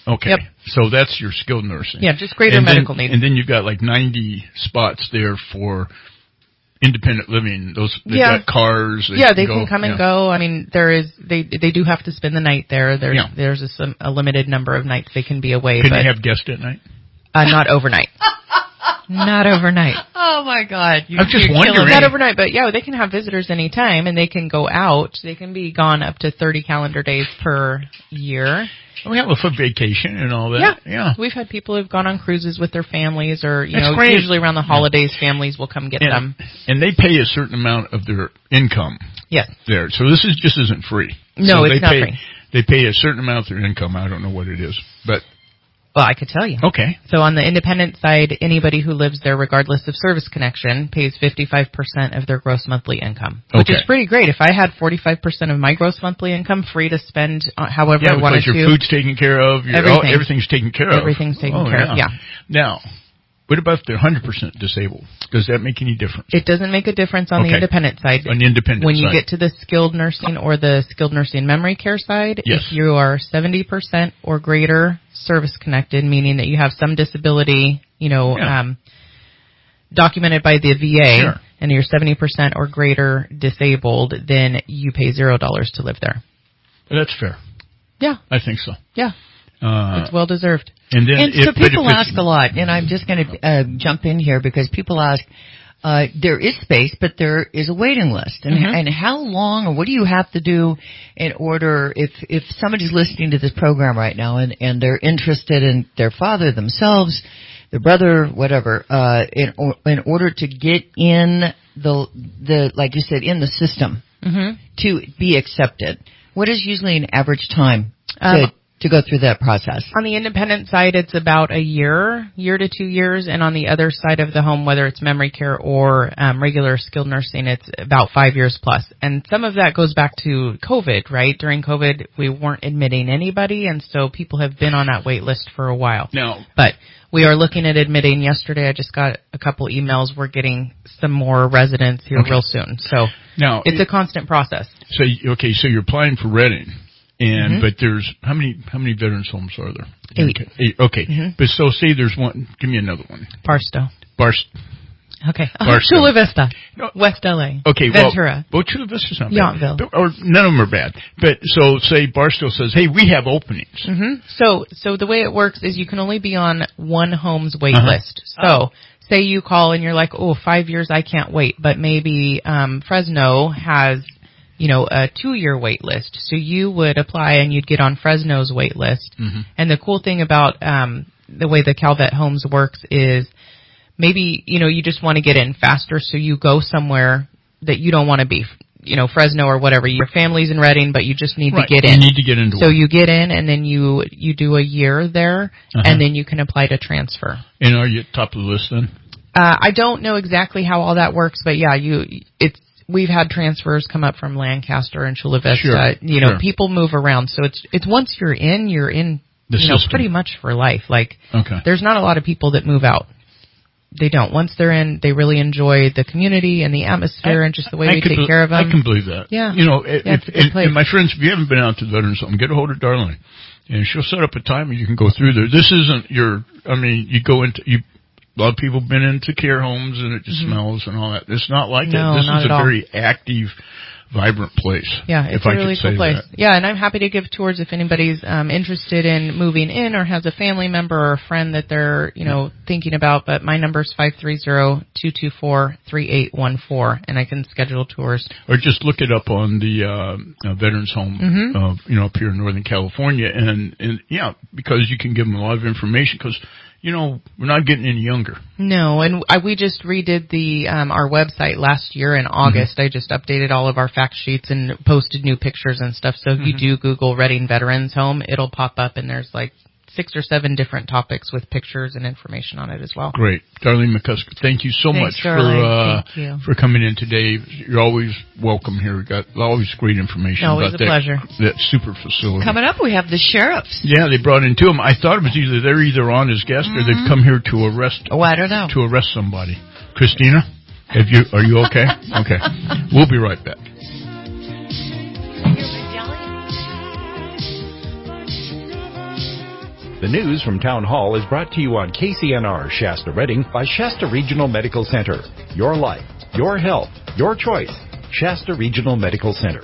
Okay.
Yep.
So that's your skilled nursing.
Yeah, just greater
and
medical
then,
needs.
And then you've got like ninety spots there for independent living. Those they've
yeah.
got cars. They
yeah,
can
they
go,
can come and
yeah.
go. I mean, there is they they do have to spend the night there. There's
Yeah.
there's a, some, a limited number of nights they can be away.
Can
but,
they have guests at night?
Uh, not overnight. Not overnight.
Oh my God!
I'm just wondering.
Not overnight, but yeah, they can have visitors anytime, and they can go out. They can be gone up to thirty calendar days per year.
We have a for vacation and all that.
Yeah,
yeah.
We've had people who've gone on cruises with their families, or you
That's
know,
great.
usually around the holidays, families will come get
and,
them.
And they pay a certain amount of their income.
Yes.
There, so this is just isn't free.
No,
so
it's
they
not
pay,
free.
They pay a certain amount of their income. I don't know what it is, but.
Well, I could tell you.
Okay.
So on the independent side, anybody who lives there, regardless of service connection, pays fifty-five percent of their gross monthly income, which
okay.
is pretty great. If I had forty-five percent of my gross monthly income free to spend uh, however
yeah,
I wanted
your
to.
your food's taken care of. Your,
everything.
Oh, everything's taken care of.
Everything's taken
oh,
care
yeah.
of, yeah.
Now, what about if they're one hundred percent disabled? Does that make any difference?
It doesn't make a difference on
okay.
the independent side.
On the independent
when
side.
you get to the skilled nursing or the skilled nursing memory care side,
yes.
if you are seventy percent or greater service connected, meaning that you have some disability, you know,
yeah.
um, documented by the V A,
sure.
and you're seventy percent or greater disabled, then you pay zero dollars to live there.
That's fair.
Yeah.
I think so.
Yeah.
Uh,
it's well deserved.
And then,
and
if,
so people
if
ask a lot, and I'm just going to uh, jump in here because people ask, uh, there is space, but there is a waiting list, and
Mm-hmm.
and how long or what do you have to do in order if if somebody's listening to this program right now and and they're interested in their father themselves, their brother, whatever, uh, in or, in order to get in the the like you said in the system
mm-hmm.
to be accepted, what is usually an average time to
Um,
to go through that process?
On the independent side, it's about a year, year to two years, and on the other side of the home, whether it's memory care or um, regular skilled nursing, it's about five years plus. And some of that goes back to COVID, right? During COVID, we weren't admitting anybody, and so people have been on that wait list for a while.
No.
But we are looking at admitting. Yesterday, I just got a couple emails. We're getting some more residents here
okay.
real soon. So
now,
it's a constant process.
So, okay, so you're applying for Redding. And
mm-hmm.
but there's how many how many veterans homes are there?
Eight.
Eight. Okay,
mm-hmm.
but so say there's one. Give me another one.
Barstow.
Barstow.
Okay.
Barstow.
Chula Vista.
No.
West L A.
Okay.
Ventura.
Well, well Chula Vista's not
Yountville.
bad. Or none of them are bad. But so say Barstow says, "Hey, we have openings."
Mm-hmm. So so the way it works is you can only be on one home's wait
uh-huh.
list. So. Oh. Say you call and you're like, oh, five years I can't wait, but maybe um, Fresno has, you know, a two-year wait list. So you would apply and you'd get on Fresno's wait list.
Mm-hmm.
And the cool thing about um, the way the Calvet Homes works is maybe, you know, you just want to get in faster, so you go somewhere that you don't want to be. You know, Fresno or whatever. Your family's in Redding, but you just need
right.
to get in.
You need to get into
So
it.
you get in, and then you you do a year there,
uh-huh.
and then you can apply to transfer.
And are you at top of the list then?
Uh, I don't know exactly how all that works, but yeah, you it's we've had transfers come up from Lancaster and Chula Vista.
Sure.
You know,
sure.
people move around, so it's it's once you're in, you're in.
The
you know,
system.
pretty much for life. Like,
okay.
there's not a lot of people that move out. They don't. Once they're in, they really enjoy the community and the atmosphere
I,
and just the way
I
we take
be-
care of them.
I can believe that.
Yeah.
You know, if,
yeah,
if, and, and my friends, if you haven't been out to the Veterans Home, get a hold of Darlene. And she'll set up a time and you can go through there. This isn't your, I mean, you go into, you, a lot of people have been into care homes and it just mm-hmm. smells and all that. It's not like
no,
that. This
not
is
at
a
all.
very active, vibrant place.
Yeah, it's
if
a
I
really
could
cool
say
place.
That.
Yeah, and I'm happy to give tours if anybody's um, interested in moving in or has a family member or a friend that they're, you know, thinking about. But my number is five three zero, two two four, three eight one four, and I can schedule tours.
Or just look it up on the uh, uh, Veterans Home,
mm-hmm.
uh, you know, up here in Northern California. And, and yeah, because you can give them a lot of information because, you know, we're not getting any younger.
No, and I, we just redid the um, our website last year in August. Mm-hmm. I just updated all of our fact sheets and posted new pictures and stuff. So if mm-hmm. you do Google Redding Veterans Home, it'll pop up, and there's like six or seven different topics with pictures and information on it as well.
Great. Darlene McCusker, thank you so
Thanks,
much
Darlene.
for uh,
thank you.
for coming in today. You're always welcome here. We've got always great information
always
about
a
that,
pleasure.
that super facility.
Coming up, we have the sheriffs.
Yeah, they brought in two of them. I thought it was either they're either on as guests mm-hmm. or they've come here to arrest.
Oh, I don't know.
To arrest somebody. Christina, have you? Are you okay? Okay. We'll be right back.
The news from Town Hall is brought to you on K C N R Shasta Redding by Shasta Regional Medical Center. Your life, your health, your choice. Shasta Regional Medical Center.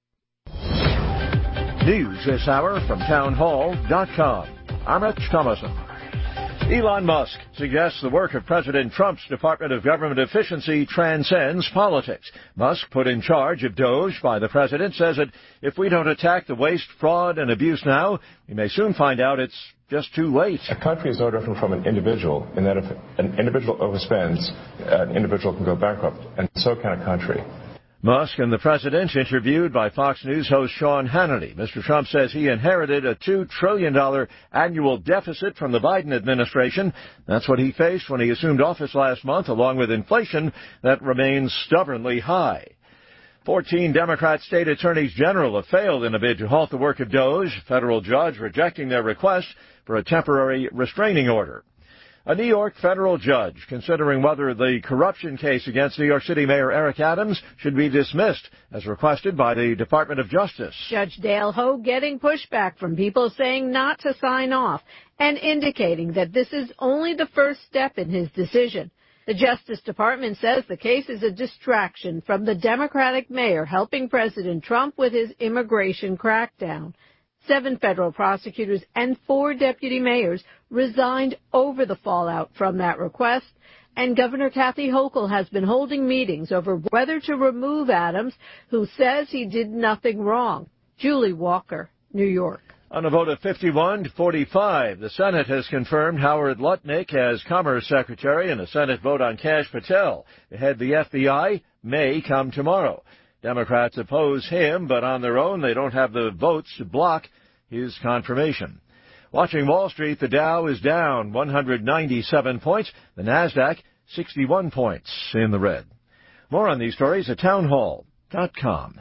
News this hour from town hall dot com. I'm Rich Thomason. Elon Musk suggests the work of President Trump's Department of Government Efficiency transcends politics. Musk, put in charge of Doge by the president, says that if we don't attack the waste, fraud, and abuse now, we may soon find out it's just too late.
A country is no different from an individual in that if an individual overspends, an individual can go bankrupt, and so can a country.
Musk and the president interviewed by Fox News host Sean Hannity. Mister Trump says he inherited a two trillion dollars annual deficit from the Biden administration. That's what he faced when he assumed office last month, along with inflation that remains stubbornly high. Fourteen Democrat state attorneys general have failed in a bid to halt the work of Doge, federal judge rejecting their request for a temporary restraining order. A New York federal judge considering whether the corruption case against New York City Mayor Eric Adams should be dismissed, as requested by the Department of Justice.
Judge Dale Ho getting pushback from people saying not to sign off and indicating that this is only the first step in his decision. The Justice Department says the case is a distraction from the Democratic mayor helping President Trump with his immigration crackdown. Seven federal prosecutors and four deputy mayors resigned over the fallout from that request, and Governor Kathy Hochul has been holding meetings over whether to remove Adams, who says he did nothing wrong. Julie Walker, New York.
On a vote of fifty-one to forty-five, the Senate has confirmed Howard Lutnick as Commerce Secretary, and a Senate vote on Kash Patel to head the F B I may come tomorrow. Democrats oppose him, but on their own they don't have the votes to block his confirmation. Watching Wall Street, the Dow is down one hundred ninety-seven points, the NASDAQ sixty-one points in the red. More on these stories at town hall dot com.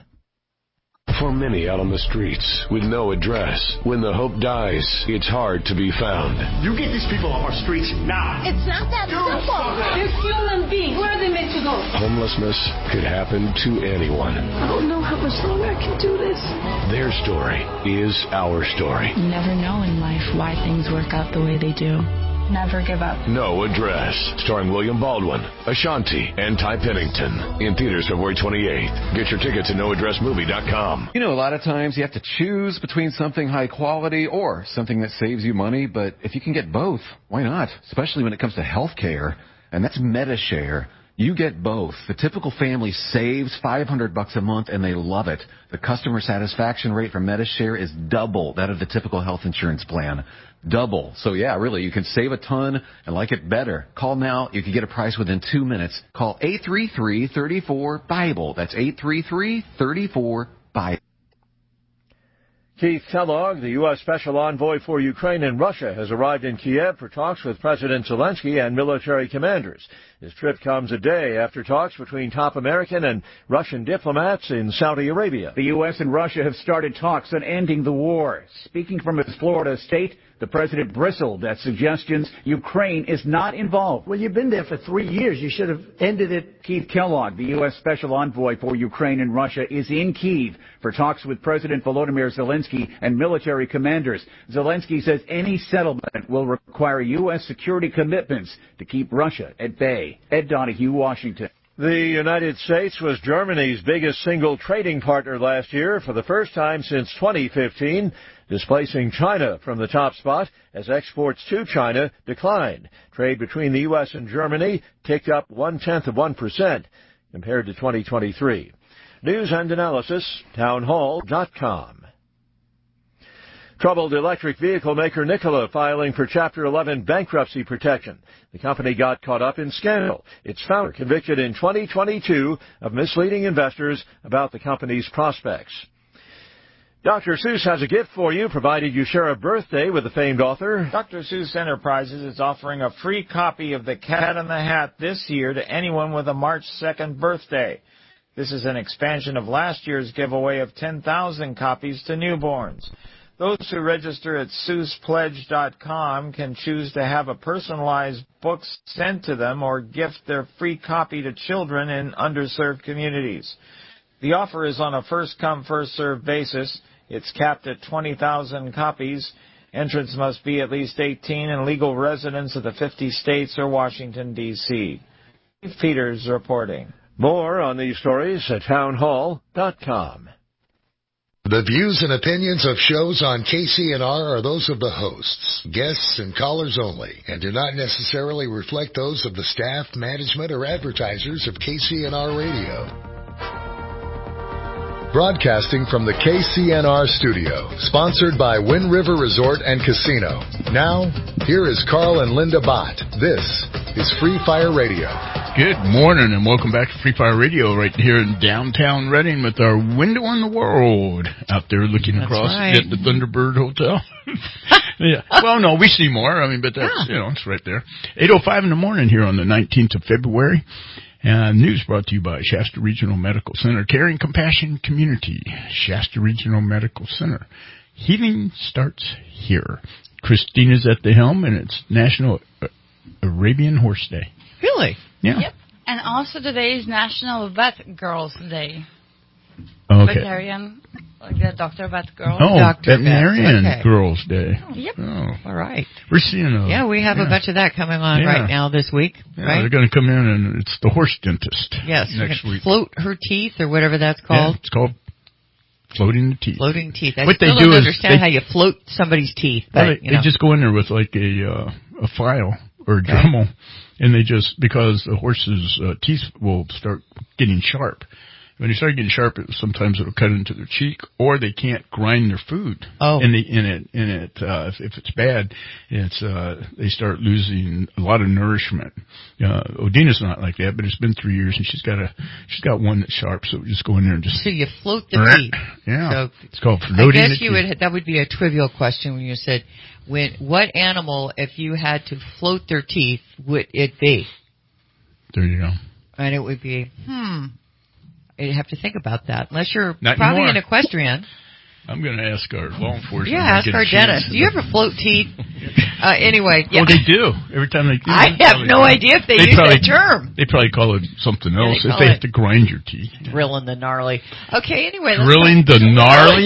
For many out on the streets with no address, when the hope dies, it's hard to be found.
You get these people off our streets now.
It's not that simple. They're human beings. Where are they meant to go?
Homelessness could happen to anyone.
I don't know how much longer I can do this.
Their story is our story.
You never know in life why things work out the way they do. Never give up.
No Address, starring William Baldwin, Ashanti, and Ty Pennington. In theaters February twenty-eighth. Get your tickets at no address movie dot com.
You know, a lot of times you have to choose between something high quality or something that saves you money, but if you can get both, why not? Especially when it comes to health care, and that's MediShare. You get both. The typical family saves five hundred bucks a month, and they love it. The customer satisfaction rate for MediShare is double that of the typical health insurance plan. Double. So, yeah, really, you can save a ton and like it better. Call now. You can get a price within two minutes. Call eight three three, three four, BIBLE. That's eight three three, three four, BIBLE.
Keith Kellogg, the U S Special Envoy for Ukraine and Russia, has arrived in Kiev for talks with President Zelensky and military commanders. His trip comes a day after talks between top American and Russian diplomats in Saudi Arabia.
The U S and Russia have started talks on ending the war. Speaking from his Florida state, the president bristled at suggestions Ukraine is not involved.
Well, you've been there for three years. You should have ended it.
Keith Kellogg, the U S Special Envoy for Ukraine and Russia, is in Kyiv for talks with President Volodymyr Zelensky and military commanders. Zelensky says any settlement will require U S security commitments to keep Russia at bay. Ed Donahue, Washington.
The United States was Germany's biggest single trading partner last year for the first time since twenty fifteen, displacing China from the top spot as exports to China declined. Trade between the U S and Germany ticked up one-tenth of one percent compared to twenty twenty-three. News and analysis, town hall dot com. Troubled electric vehicle maker Nikola filing for Chapter eleven bankruptcy protection. The company got caught up in scandal. Its founder convicted in twenty twenty-two of misleading investors about the company's prospects. Doctor Seuss has a gift for you, provided you share a birthday with the famed author.
Doctor Seuss Enterprises is offering a free copy of The Cat in the Hat this year to anyone with a March second birthday. This is an expansion of last year's giveaway of ten thousand copies to newborns. Those who register at Seuss Pledge dot com can choose to have a personalized book sent to them or gift their free copy to children in underserved communities. The offer is on a first-come, first-served basis. It's capped at twenty thousand copies, Entrants must be at least eighteen and legal residents of the fifty states or Washington, D C Steve Peters reporting.
More on these stories at townhall dot com.
The views and opinions of shows on K C N R are those of the hosts, guests, and callers only, and do not necessarily reflect those of the staff, management, or advertisers of K C N R Radio. Broadcasting from the K C N R studio, sponsored by Wind River Resort and Casino. Now, here is Carl and Linda Bott. This is Free Fire Radio.
Good morning and welcome back to Free Fire Radio right here in downtown Reading with our window on the world out there looking
That's
across
right.
at the Thunderbird Hotel. Yeah. Well, no, we see more. I mean, but that's,
Yeah.
you know, it's right there. eight oh five in the morning here on the nineteenth of February. And news brought to you by Shasta Regional Medical Center. Caring Compassion Community. Shasta Regional Medical Center. Healing starts here. Christina's at the helm, and it's National Arabian Horse Day.
Really?
Yeah.
Yep. And also today is National Vet Girls Day.
Okay.
Veterinarian, like the Doctor Vet Girl.
Oh,
Doctor
Veterinarian
Okay.
Girls Day.
Yep.
Oh.
All right.
We're seeing a...
Yeah, we have
yeah.
a bunch of that coming on
Yeah.
right now this week.
Yeah,
right?
they're going to come in, and it's the horse dentist.
Yes.
Next
we
week.
Float her teeth or whatever that's called.
Yeah, it's called floating the teeth.
Floating teeth. I
what
still
they
don't
do
understand
is they,
how you float somebody's teeth. But,
well, they,
you know.
they just go in there with like a uh, a file or a
Okay.
Dremel, and they just, because the horse's uh, teeth will start getting sharp. When they start getting sharp, it, sometimes it'll cut into their cheek, or they can't grind their food.
Oh.
And they, in it, in it, uh, if, if it's bad, it's, uh, they start losing a lot of nourishment. Uh, Odina's not like that, but it's been three years and she's got a, she's got one that's sharp, so we just go in there and just.
So you float the teeth.
Yeah.
So
it's called
I
floating
guess
the
you
teeth.
would, that would be a trivial question when you said, when, what animal, if you had to float their teeth, would it be?
There you go.
And it would be, hmm, you'd have to think about that. Unless you're
Not
probably
anymore.
an equestrian.
I'm going to ask our law enforcement.
Yeah,
when I
ask
get a
our
chance.
dentist. Do you ever float teeth? uh, anyway. Yeah.
Well, they do. Every time they do.
I
they
have
probably-
no idea if they, use
probably,
that term.
They probably call it something
Yeah, they
else if
call
they
it-
have to grind your teeth.
Drilling the gnarly. Okay, anyway. let's
Drilling
talk-
the gnarly?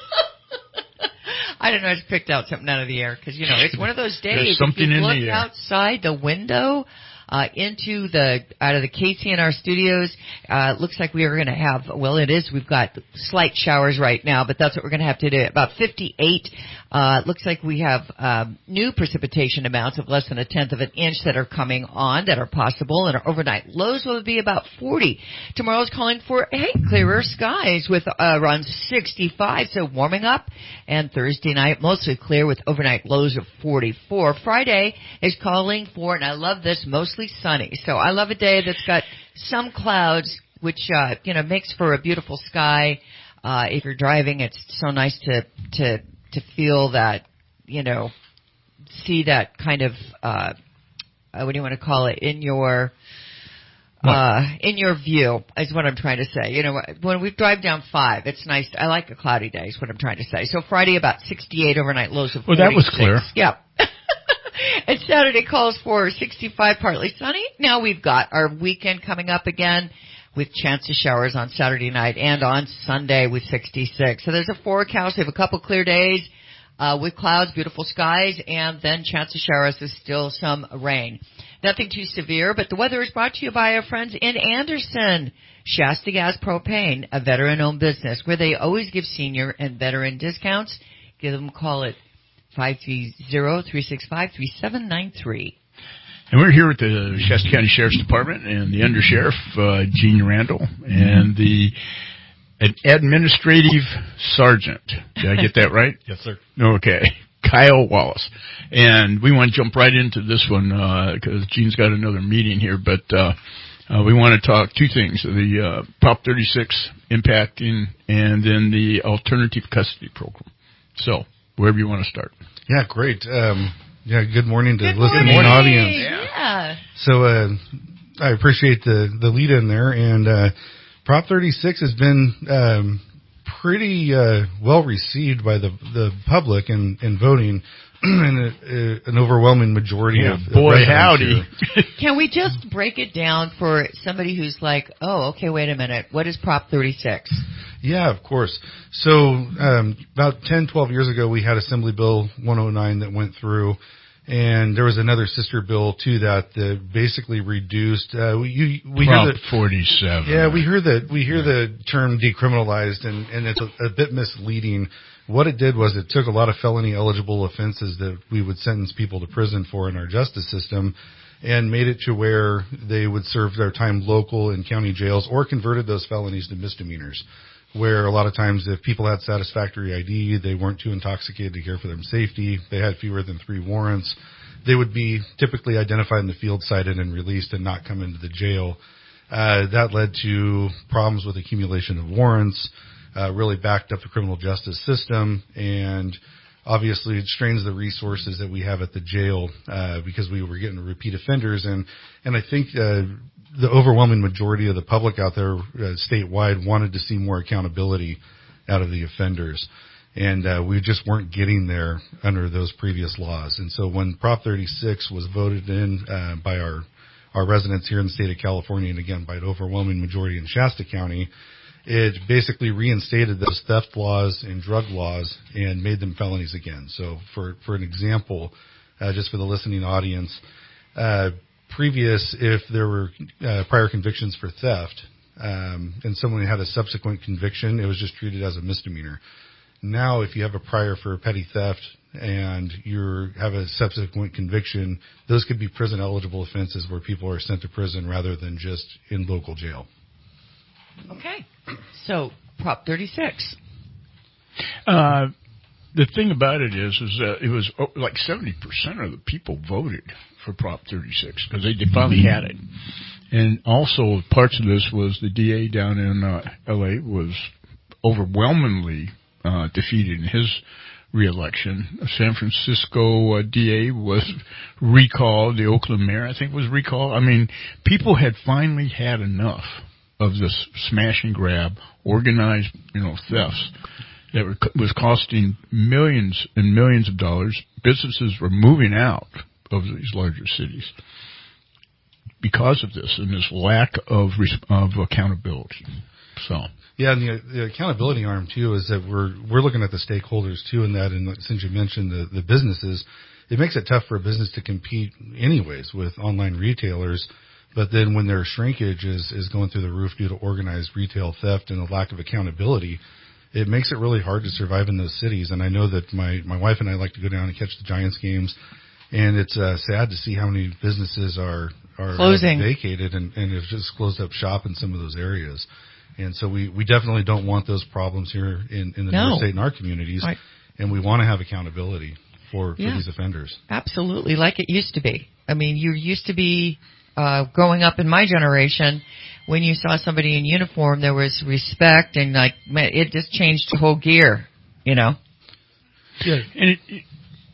I don't know. I just picked out something out of the air because, you know, it's one of those days.
There's
if
something
you
in
look
the air.
outside the window uh, into the out of the K C N R studios, uh, it looks like we are going to have. Well, it is. We've got slight showers right now, but that's what we're going to have to do. About fifty-eight. Uh, it looks like we have um, new precipitation amounts of less than a tenth of an inch that are coming on that are possible, and our overnight lows will be about forty. Tomorrow's calling for hey clearer skies with uh, around sixty-five, so warming up. And Thursday night mostly clear with overnight lows of forty-four. Friday is calling for, and I love this, mostly sunny. So I love a day that's got some clouds, which uh, you know makes for a beautiful sky. Uh, if you're driving, it's so nice to to to feel that, you know, see that kind of uh, uh what do you want to call it in your uh in your view is what I'm trying to say. You know, when we drive down five, it's nice. I like a cloudy day is what I'm trying to say. So Friday about sixty-eight, overnight lows of
Well,
forty-six.
that was clear.
Yeah. And Saturday calls for sixty-five, partly sunny. Now we've got our weekend coming up again with chance of showers on Saturday night and on Sunday with sixty-six. So there's a forecast. We have a couple clear days uh, with clouds, beautiful skies, and then chance of showers with still some rain. Nothing too severe, but the weather is brought to you by our friends in Anderson. Shasta Gas Propane, a veteran-owned business where they always give senior and veteran discounts. Give them a call at five three zero, three six five, three seven nine three.
And we're here with the Shasta County Sheriff's Department and the Undersheriff, uh, Gene Randall, and the an administrative sergeant. Did I get that right?
Yes, sir.
Okay. Kyle Wallace. And we want to jump right into this one because uh, Gene's got another meeting here, but uh, uh, we want to talk two things, the uh, Prop thirty-six impacting and then the alternative custody program. So, wherever you want to start.
Yeah, great. Um, yeah, good morning to
Good
the listening
morning.
audience.
Yeah.
So uh, I appreciate the, the lead in there. And uh, Prop thirty-six has been um, pretty uh, well received by the the public in, in voting, and a, a, an overwhelming majority
yeah,
of
boy
of
howdy.
Can we just break it down for somebody who's like, oh, okay, wait a minute, what is Prop thirty-six?
Yeah, of course. So um, about ten, twelve years ago, we had Assembly Bill one oh nine that went through. And there was another sister bill to that that basically reduced. Uh, we you, we
Prop
hear that
forty-seven.
Yeah, we hear that we hear yeah. the term decriminalized, and, and it's a, a bit misleading. What it did was it took a lot of felony eligible offenses that we would sentence people to prison for in our justice system, and made it to where they would serve their time local in county jails, or converted those felonies to misdemeanors. Where a lot of times if people had satisfactory I D, they weren't too intoxicated to care for their safety, they had fewer than three warrants, they would be typically identified in the field, cited, and released and not come into the jail. Uh, that led to problems with accumulation of warrants, uh, really backed up the criminal justice system, and obviously it strains the resources that we have at the jail, uh, because we were getting repeat offenders. And, and I think, uh, the overwhelming majority of the public out there uh, statewide wanted to see more accountability out of the offenders. And uh, we just weren't getting there under those previous laws. And so when Prop thirty-six was voted in uh, by our, our residents here in the state of California, and again by an overwhelming majority in Shasta County, it basically reinstated those theft laws and drug laws and made them felonies again. So for, for an example, uh, just for the listening audience, uh, previous, if there were uh, prior convictions for theft, um, and someone had a subsequent conviction, it was just treated as a misdemeanor. Now, if you have a prior for petty theft and you have a subsequent conviction, those could be prison eligible offenses where people are sent to prison rather than just in local jail.
Okay. So, Prop thirty-six.
Uh, the thing about it is, is that it was oh, like seventy percent of the people voted for Prop thirty-six because they, they finally had it. And also parts of this was the D A down in uh, L A was overwhelmingly uh, defeated in his reelection. San Francisco uh, D A was recalled. The Oakland mayor, I think, was recalled. I mean, people had finally had enough of this smash and grab, organized, you know, thefts that were, was costing millions and millions of dollars. Businesses were moving out of these larger cities because of this and this lack of of accountability. So
yeah, and the, the accountability arm too is that we're we're looking at the stakeholders too in that, and since you mentioned the, the businesses, it makes it tough for a business to compete anyways with online retailers. But then when their shrinkage is is going through the roof due to organized retail theft and the lack of accountability, it makes it really hard to survive in those cities. And I know that my my wife and I like to go down and catch the Giants games. And it's uh, sad to see how many businesses are are
closing,
vacated, and, and have just closed up shop in some of those areas. And so we, we definitely don't want those problems here in, in the
no.
North State in our communities.
Right.
And we want to have accountability for,
yeah.
for these offenders.
Absolutely, like it used to be. I mean, you used to be uh, growing up in my generation. When you saw somebody in uniform, there was respect, and like it just changed the whole gear, you know.
Yeah, and it, it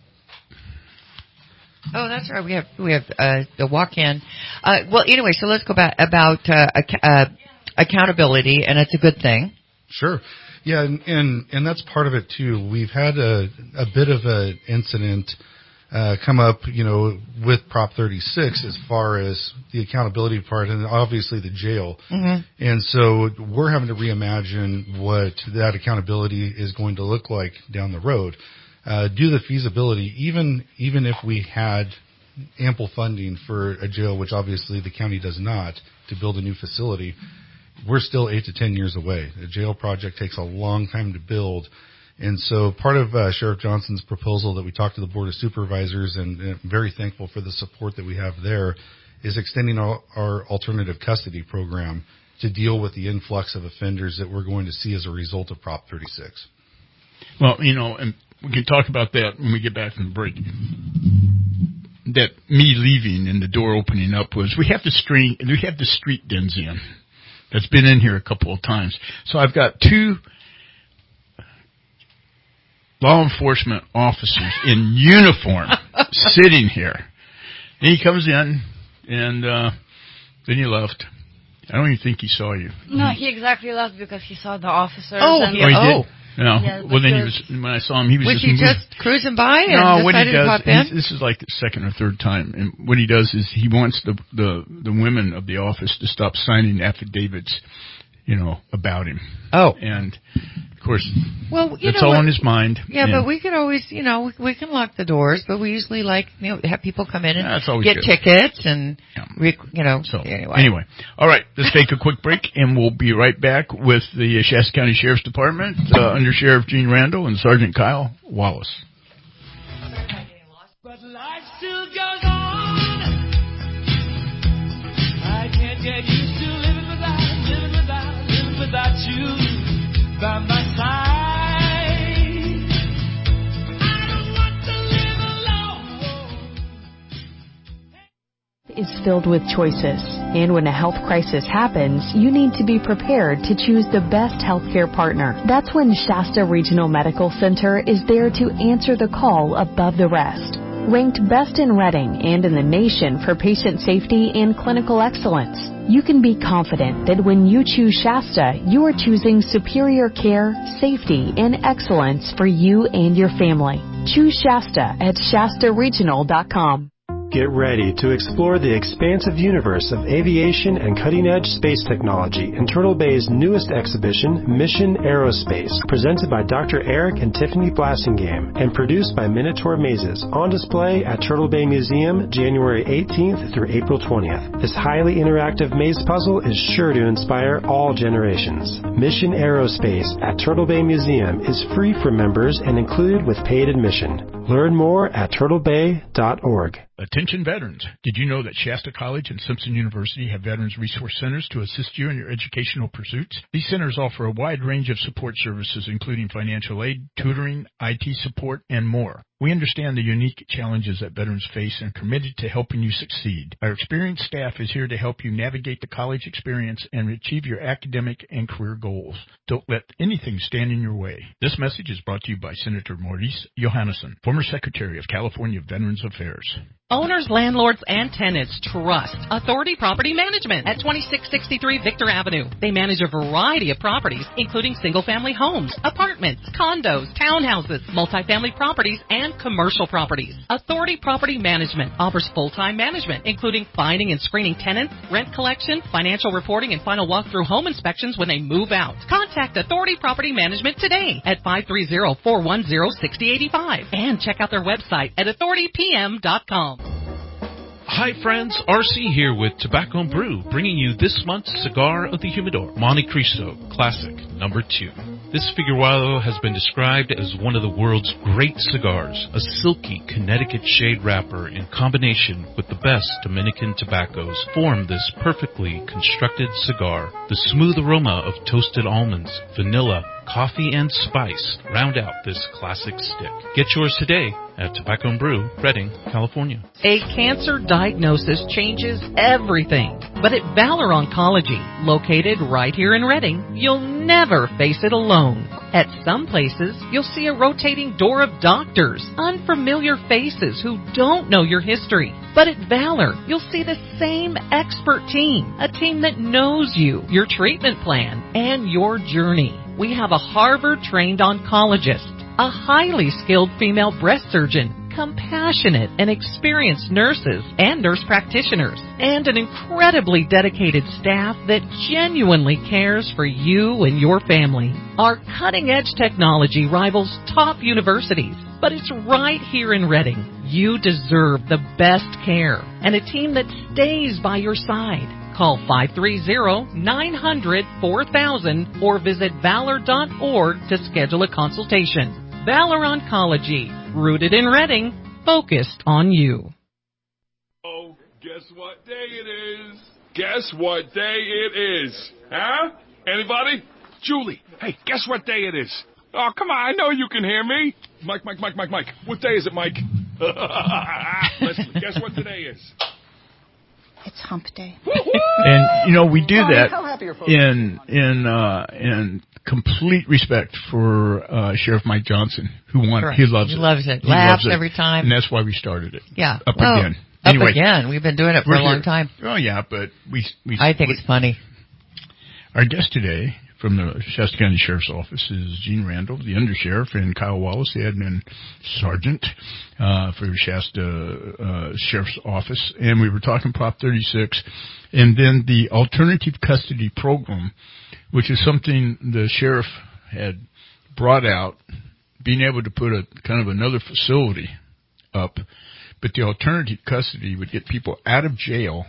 Oh, that's right. We have we have uh, the walk-in. Uh, well, anyway, so let's go back about uh, ac- uh, accountability, and it's a good thing.
Sure. Yeah, and, and and that's part of it too. We've had a a bit of an incident uh, come up, you know, with Prop thirty-six as far as the accountability part, and obviously the jail.
Mm-hmm.
And so we're having to reimagine what that accountability is going to look like down the road. Uh, do the feasibility, even even if we had ample funding for a jail, which obviously the county does not, to build a new facility, we're still eight to ten years away. A jail project takes a long time to build. And so part of uh, Sheriff Johnson's proposal that we talked to the Board of Supervisors, and, and I'm very thankful for the support that we have there, is extending our, our alternative custody program to deal with the influx of offenders that we're going to see as a result of Prop thirty-six.
Well, you know, and we can talk about that when we get back from the break. That me leaving and the door opening up was we have the street we have the street dens in. That's been in here a couple of times. So I've got two law enforcement officers in uniform sitting here. And he comes in, and uh, then he left. I don't even think he saw you.
No, he exactly left because he saw the officers.
Oh,
and
he,
oh, he
oh.
did? No.
Yeah,
well, then he
was,
was, when I saw him, he was,
was
just
he
moving.
just cruising by and
no, what he
decided
does,
to pop in?
he, this is like the second or third time, and what he does is he wants the, the, the women of the office to stop signing affidavits, you know, about him.
Oh.
And, of course,
well, you
that's
know
all
what?
on his mind.
Yeah,
and,
but we could always, you know, we, we can lock the doors, but we usually like, you know, have people come in and
That's always
get
good.
tickets and,
Yeah.
rec- you know,
So,
anyway.
anyway. All right, let's take a quick break, and we'll be right back with the Shasta County Sheriff's Department, uh, Under Sheriff Gene Randall and Sergeant Kyle Wallace.
But life still goes on. I can't get used to living without, living without, living without you by my side. I don't want to live alone.
Is filled with choices, and when a health crisis happens, you need to be prepared to choose the best healthcare partner. That's when Shasta Regional Medical Center is there to answer the call above the rest. Ranked best in Reading and in the nation for patient safety and clinical excellence, you can be confident that when you choose Shasta, you are choosing superior care, safety, and excellence for you and your family. Choose Shasta at Shasta Regional dot com.
Get ready to explore the expansive universe of aviation and cutting-edge space technology in Turtle Bay's newest exhibition, Mission Aerospace, presented by Doctor Eric and Tiffany Blassingame and produced by Minotaur Mazes, on display at Turtle Bay Museum January eighteenth through April twentieth. This highly interactive maze puzzle is sure to inspire all generations. Mission Aerospace at Turtle Bay Museum is free for members and included with paid admission. Learn more at turtle bay dot org.
Attention veterans. Did you know that Shasta College and Simpson University have Veterans Resource Centers to assist you in your educational pursuits? These centers offer a wide range of support services, including financial aid, tutoring, I T support, and more. We understand the unique challenges that veterans face and are committed to helping you succeed. Our experienced staff is here to help you navigate the college experience and achieve your academic and career goals. Don't let anything stand in your way. This message is brought to you by Senator Maurice Johannesson, former Secretary of California Veterans Affairs.
Owners, landlords, and tenants trust Authority Property Management at twenty-six sixty-three Victor Avenue. They manage a variety of properties, including single-family homes, apartments, condos, townhouses, multifamily properties, and commercial properties. Authority Property Management offers full-time management, including finding and screening tenants, rent collection, financial reporting, and final walkthrough home inspections when they move out. Contact Authority Property Management today at five three zero, four one zero, six zero eight five and check out their website at authority p m dot com.
Hi friends, R C here with Tobacco and Brew, bringing you this month's Cigar of the Humidor, Monte Cristo Classic number two. This Figueroa has been described as one of the world's great cigars, a silky Connecticut shade wrapper in combination with the best Dominican tobaccos form this perfectly constructed cigar. The smooth aroma of toasted almonds, vanilla, coffee, and spice round out this classic stick. Get yours today at Tobacco and Brew, Redding, California.
A cancer diagnosis changes everything. But at Valor Oncology, located right here in Redding, you'll never face it alone. At some places, you'll see a rotating door of doctors, unfamiliar faces who don't know your history. But at Valor, you'll see the same expert team, a team that knows you, your treatment plan, and your journey. We have a Harvard-trained oncologist, a highly skilled female breast surgeon, compassionate and experienced nurses and nurse practitioners, and an incredibly dedicated staff that genuinely cares for you and your family. Our cutting-edge technology rivals top universities, but it's right here in Redding. You deserve the best care and a team that stays by your side. Call five three zero, nine hundred, four thousand or visit valor dot org to schedule a consultation. Valor Oncology, rooted in Redding, focused on you.
Oh, guess what day it is? Guess what day it is? Huh? Anybody? Julie, hey, guess what day it is? Oh, come on, I know you can hear me. Mike, Mike, Mike, Mike, Mike. What day is it, Mike? Leslie, guess what today is?
It's hump day.
And, you know, we do that
how happy are folks?
in in uh, in complete respect for uh, Sheriff Mike Johnson, who won.
Correct.
He loves
he
it.
loves it.
He
Laughs
loves it.
every time.
And that's why we started it.
Yeah.
Up
well,
again.
Up
Anyway,
again. We've been doing it for a long
here.
time.
Oh, yeah, but we... we
I think
we,
it's funny.
Our guest today from the Shasta County Sheriff's Office is Gene Randall, the Undersheriff, and Kyle Wallace, the Admin Sergeant uh, for Shasta uh, Sheriff's Office. And we were talking Prop thirty-six, and then the Alternative Custody Program, which is something the sheriff had brought out, being able to put a kind of another facility up. But the alternative custody would get people out of jail,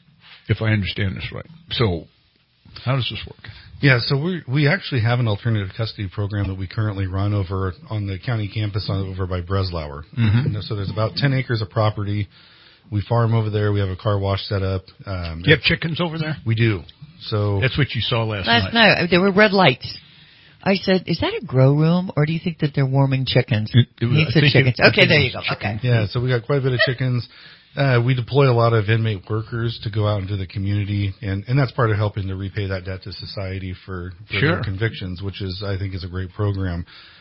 if I understand this right. So how does this work?
Yeah, so we we actually have an alternative custody program that we currently run over on the county campus on, over by Breslauer.
Mm-hmm.
So there's about ten acres of property. We farm over there. We have a car wash set up. Um,
Do you have chickens over there?
We do. So
that's what you saw last,
last
night.
night. There were red lights. I said, is that a grow room, or do you think that they're warming chickens?
It, it was,
he said chickens.
It,
okay, there you go. Okay.
Yeah, so we got quite a bit of chickens. Uh, we deploy a lot of inmate workers to go out into the community, and, and that's part of helping to repay that debt to society for, for
sure.
their convictions, which is, I think, is a great program.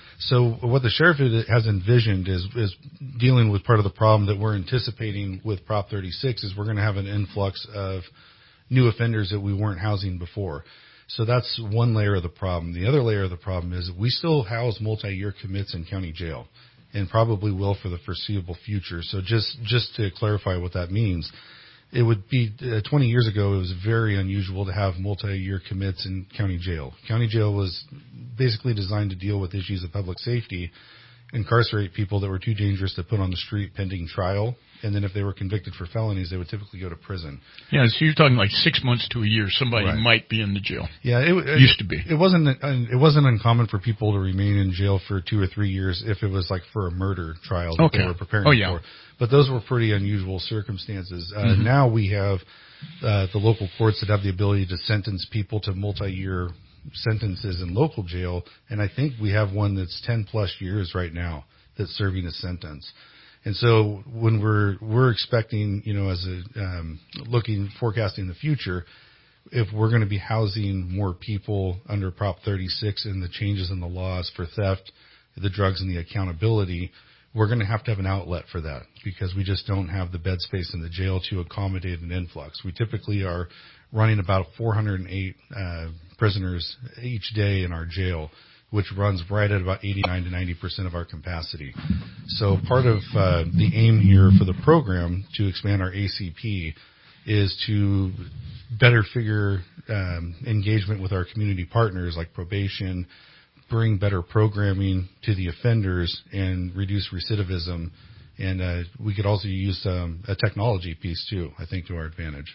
So what the sheriff has envisioned is, is dealing with part of the problem that we're anticipating with Prop thirty-six is we're going to have an influx of new offenders that we weren't housing before. So that's one layer of the problem. The other layer of the problem is that we still house multi-year commits in county jail, and probably will for the foreseeable future. So just, just to clarify what that means, it would be uh, twenty years ago, it was very unusual to have multi-year commits in county jail. County jail was basically designed to deal with issues of public safety, incarcerate people that were too dangerous to put on the street pending trial. And then if they were convicted for felonies, they would typically go to prison.
Yeah, so you're talking like six months to a year, somebody
right.
might be in the jail.
Yeah, it, it
used to be.
It wasn't. It wasn't uncommon for people to remain in jail for two or three years if it was like for a murder trial that
okay.
they were preparing
oh, yeah.
for. But those were pretty unusual circumstances. Uh,
mm-hmm.
Now we have uh, the local courts that have the ability to sentence people to multi-year sentences in local jail, and I think we have one that's ten plus years right now that's serving a sentence. And so when we're we're expecting, you know, as a um, looking forecasting the future, if we're going to be housing more people under Prop thirty-six and the changes in the laws for theft, the drugs, and the accountability, we're going to have to have an outlet for that because we just don't have the bed space in the jail to accommodate an influx. We typically are running about four hundred eight uh, prisoners each day in our jail, which runs right at about eighty-nine to ninety percent of our capacity. So part of uh, the aim here for the program to expand our A C P is to better figure um, engagement with our community partners like probation, bring better programming to the offenders, and reduce recidivism. And uh, we could also use um, a technology piece too, I think, to our advantage.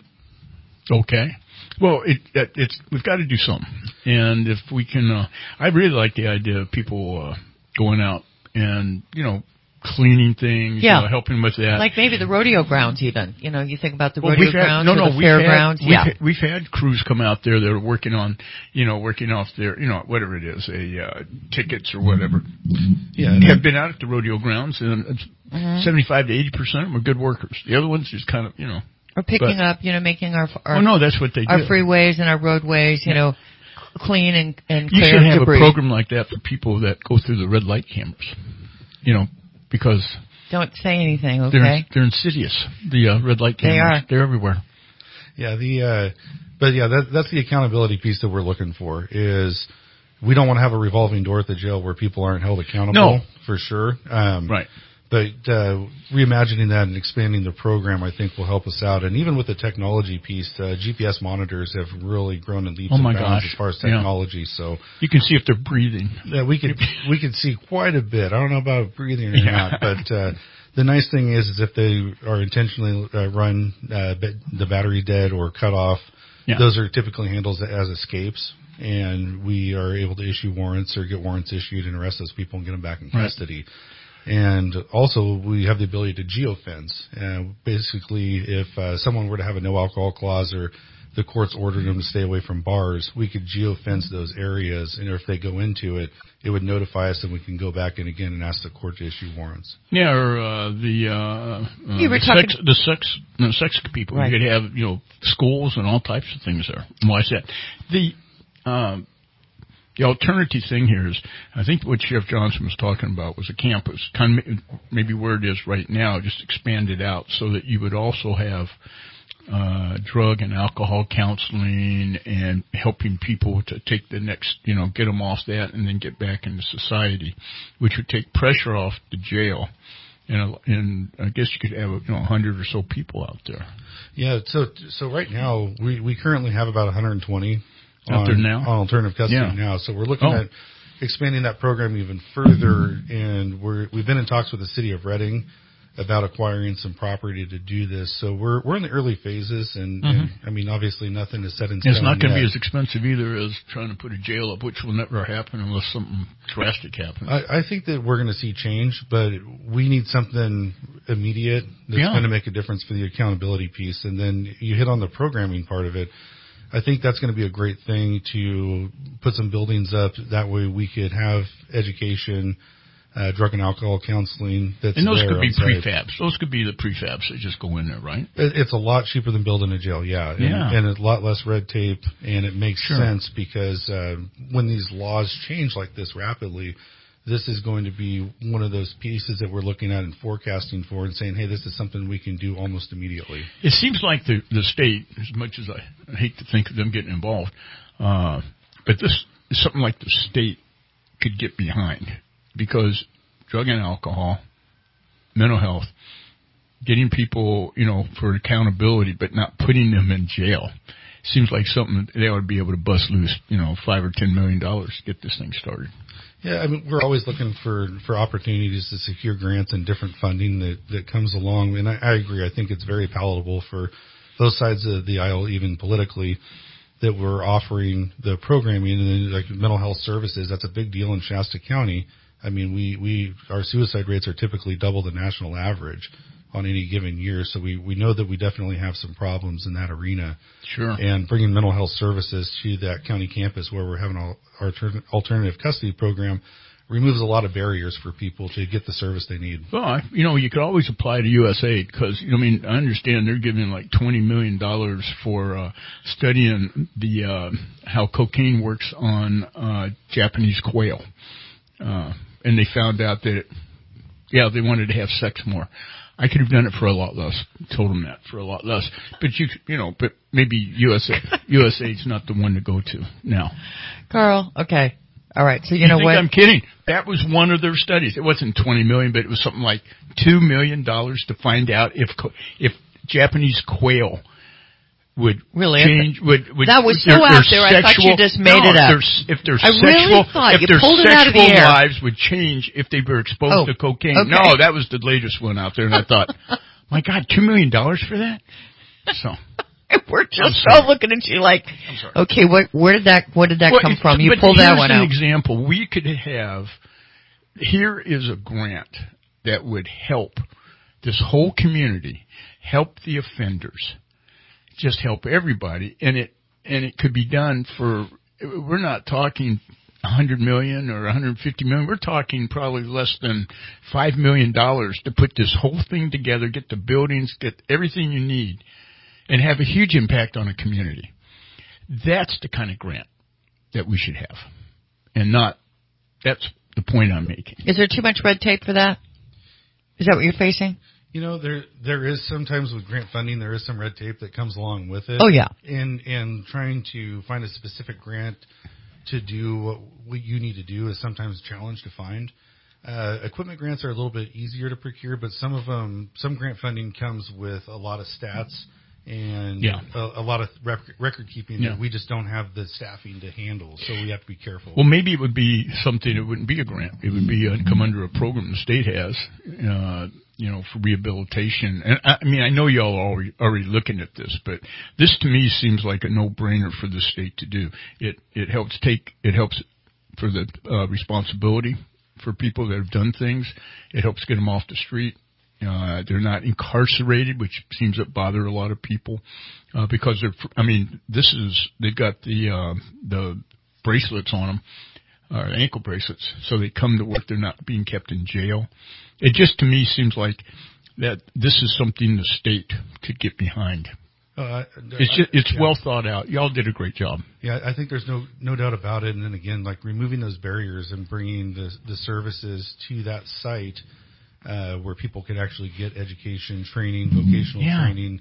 Okay. Well, it, it, it's we've got to do something, and if we can, uh, I really like the idea of people uh, going out and you know cleaning things,
yeah,
you know, helping with that.
Like maybe the rodeo grounds, even. You know, you think about the
well,
rodeo
we've had,
grounds
no,
or
no,
the
we've
fairgrounds.
Had,
yeah,
we've, we've had crews come out there that are working on, you know, working off their, you know, whatever it is, a uh, tickets or whatever.
Yeah,
have been out at the rodeo grounds, and it's mm-hmm. seventy-five to eighty percent of them are good workers. The other ones just kind of, you know.
Or picking
but,
up, you know, making our, our
oh no, that's what they
our
do.
freeways and our roadways, you know, clean and and
you
clear
should have
debris.
a program like that for people that go through the red light cameras, you know, because
don't say anything, okay?
They're, they're insidious. The uh, red light cameras,
they are.
They're everywhere.
Yeah, the uh, but yeah, that, that's the accountability piece that we're looking for. Is we don't want to have a revolving door at the jail where people aren't held accountable.
No,
for sure. Um,
right.
But uh, reimagining that and expanding the program, I think, will help us out. And even with the technology piece, uh, G P S monitors have really grown in leaps
oh
and bounds
gosh.
as far as technology.
Yeah.
So
you can see if they're breathing.
Yeah, we could we could see quite a bit. I don't know about breathing or
yeah.
not, but uh, the nice thing is, is if they are intentionally uh, run uh, the battery dead or cut off,
yeah.
those are typically handled as escapes. And we are able to issue warrants or get warrants issued and arrest those people and get them back in custody. Right. And also, we have the ability to geofence. Uh, basically, if uh, someone were to have a no alcohol clause or the courts ordered them to stay away from bars, we could geofence those areas. And if they go into it, it would notify us, and we can go back in again and ask the court to issue warrants.
Yeah, or uh, the uh, uh,
you were
the,
talking-
sex, the sex, no, sex people.
Right.
You could have you know schools and all types of things there. Why is that? The um, The alternative thing here is, I think what Sheriff Johnson was talking about was a campus, kind of maybe where it is right now, just expand it out so that you would also have uh, drug and alcohol counseling and helping people to take the next, you know, get them off that and then get back into society, which would take pressure off the jail. And, and I guess you could have, you know, a hundred or so people out there.
Yeah. So, so right now we, we currently have about one hundred twenty
out
on,
there now
on alternative custody
yeah.
now. So we're looking
oh.
at expanding that program even further. And we're, we've been in talks with the city of Reading about acquiring some property to do this. So we're, we're in the early phases. And, mm-hmm. and I mean, obviously nothing is set in stone.
It's not going to
yet.
be as expensive either as trying to put a jail up, which will never happen unless something drastic happens.
I, I think that we're going to see change, but we need something immediate that's
yeah.
going to make a difference for the accountability piece. And then you hit on the programming part of it. I think that's going to be a great thing to put some buildings up. That way we could have education, uh, drug and alcohol counseling. That's
and those
there
could be
outside.
prefabs. Those could be the prefabs that just go in there, right?
It, it's a lot cheaper than building a jail, yeah. And,
yeah.
and a lot less red tape, and it makes
sure.
sense because uh, when these laws change like this rapidly, this is going to be one of those pieces that we're looking at and forecasting for and saying, hey, this is something we can do almost immediately.
It seems like the, the state, as much as I hate to think of them getting involved, uh, but this is something like the state could get behind because drug and alcohol, mental health, getting people, you know, for accountability, but not putting them in jail. Seems like something that they ought to be able to bust loose, you know, five or ten million dollars to get this thing started.
Yeah, I mean, we're always looking for, for opportunities to secure grants and different funding that, that comes along. And I, I agree. I think it's very palatable for those sides of the aisle, even politically, that we're offering the programming and then like mental health services. That's a big deal in Shasta County. I mean, we, we, our suicide rates are typically double the national average on any given year. So we, we know that we definitely have some problems in that arena.
Sure.
And bringing mental health services to that county campus where we're having our alternative custody program removes a lot of barriers for people to get the service they need.
Well, I, you know, you could always apply to U S A I D because, I mean, I understand they're giving like twenty million dollars for uh, studying the uh, how cocaine works on uh, Japanese quail. Uh, and they found out that, it, yeah, they wanted to have sex more. I could have done it for a lot less. Told them that for a lot less. But you, you know, but maybe U S A U S A I D's not the one to go to now.
Carl, okay. All right, so you,
you
know
think
what?
I'm kidding. That was one of their studies. It wasn't twenty million dollars, but it was something like two million dollars to find out if if Japanese quail would
really
change. Would, would
that was
their,
so out there.
Sexual,
I thought you just made
no,
it up.
If their
I
sexual,
really thought
if
you
their
pulled it out of the
sexual
air.
lives would change if they were exposed
oh,
to cocaine.
Okay.
No, that was the latest one out there, and I thought, my God, two million dollars for that? So.
We're just so looking at you like, okay, what, where did that, what did that
well,
come from? You
but
pulled that one
here's
out.
an example. We could have, here is a grant that would help this whole community, help the offenders, just help everybody. And it, and it could be done for, we're not talking one hundred million dollars or one hundred fifty million dollars. We're talking probably less than five million dollars to put this whole thing together, get the buildings, get everything you need, and have a huge impact on a community. That's the kind of grant that we should have. And not, that's the point I'm making.
Is there too much red tape for that? Is that what you're facing?
You know, there there is sometimes with grant funding, there is some red tape that comes along with it.
Oh, yeah.
And, and trying to find a specific grant to do what, what you need to do is sometimes a challenge to find. Uh, equipment grants are a little bit easier to procure, but some of them, some grant funding comes with a lot of stats and
yeah.
a, a lot of rec- record keeping
yeah.
that we just don't have the staffing to handle, so we have to be careful.
Well, maybe it would be something, it wouldn't be a grant. It would be uh, come under a program the state has, uh, you know, for rehabilitation. And I, I mean, I know y'all are already, already looking at this, but this to me seems like a no-brainer for the state to do. It it helps take, it helps for the uh, responsibility for people that have done things. It helps get them off the street. Uh, they're not incarcerated, which seems to bother a lot of people, uh, because they're, I mean, this is, they've got the, uh, the bracelets on them, uh, ankle bracelets, so they come to work. They're not being kept in jail. It just, to me, seems like that this is something the state could get behind.
Uh,
it's just, it's
yeah.
well thought out. Y'all did a great job.
Yeah, I think there's no no doubt about it. And then again, like removing those barriers and bringing the the services to that site uh, where people can actually get education, training, vocational
yeah.
training.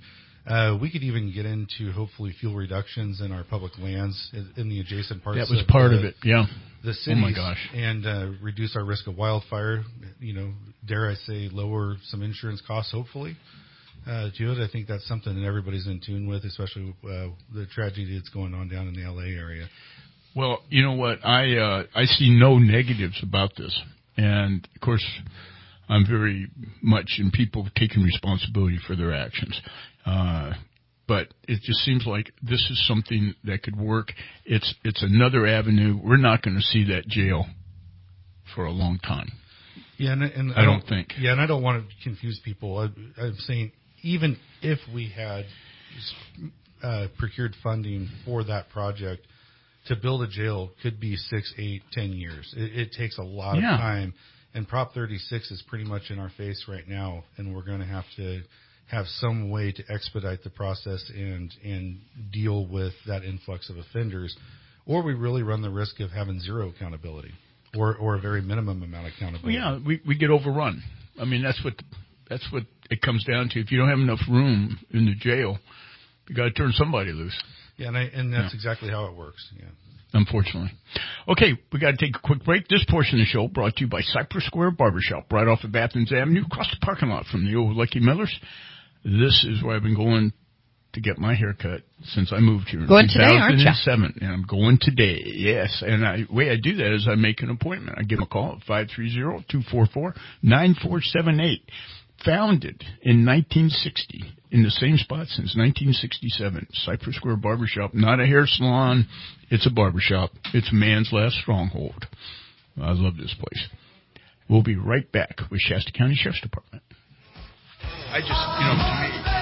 Uh, we could even get into hopefully fuel reductions in our public lands in, in the adjacent parts.
That was
of
part
the,
of it, yeah.
The cities,
oh my gosh,
and uh, reduce our risk of wildfire. You know, dare I say, lower some insurance costs. Hopefully, uh, to it. I think that's something that everybody's in tune with, especially uh, the tragedy that's going on down in the L A area.
Well, you know what? I uh, I see no negatives about this, and of course, I'm very much in people taking responsibility for their actions. Uh, but it just seems like this is something that could work. It's it's another avenue. We're not going to see that jail for a long time.
Yeah, and, and
I, I don't, don't think.
Yeah, and I don't want to confuse people. I, I'm saying even if we had uh, procured funding for that project, to build a jail could be six, eight, ten years. It, it takes a lot
yeah.
of time. And Prop thirty-six is pretty much in our face right now, and we're going to have to have some way to expedite the process and and deal with that influx of offenders, or we really run the risk of having zero accountability, or or a very minimum amount of accountability.
Well, yeah, we we get overrun. I mean, that's what that's what it comes down to. If you don't have enough room in the jail, you got to turn somebody loose.
Yeah, and I, and that's
yeah.
exactly how it works. Yeah.
Unfortunately. Okay, we got to take a quick break. This portion of the show brought to you by Cypress Square Barbershop, right off of Athens Avenue, across the parking lot from the old Lucky Millers. This is where I've been going to get my hair cut since I moved here in
going
two thousand seven.
Today,
and I'm going today, yes. And I, the way I do that is I make an appointment. I give them a call at five three zero, two four four, nine four seven eight. Founded in nineteen sixty, in the same spot since nineteen sixty-seven. Cypress Square Barbershop, not a hair salon. It's a barbershop. It's man's last stronghold. I love this place. We'll be right back with Shasta County Sheriff's Department. I just, you know, to me...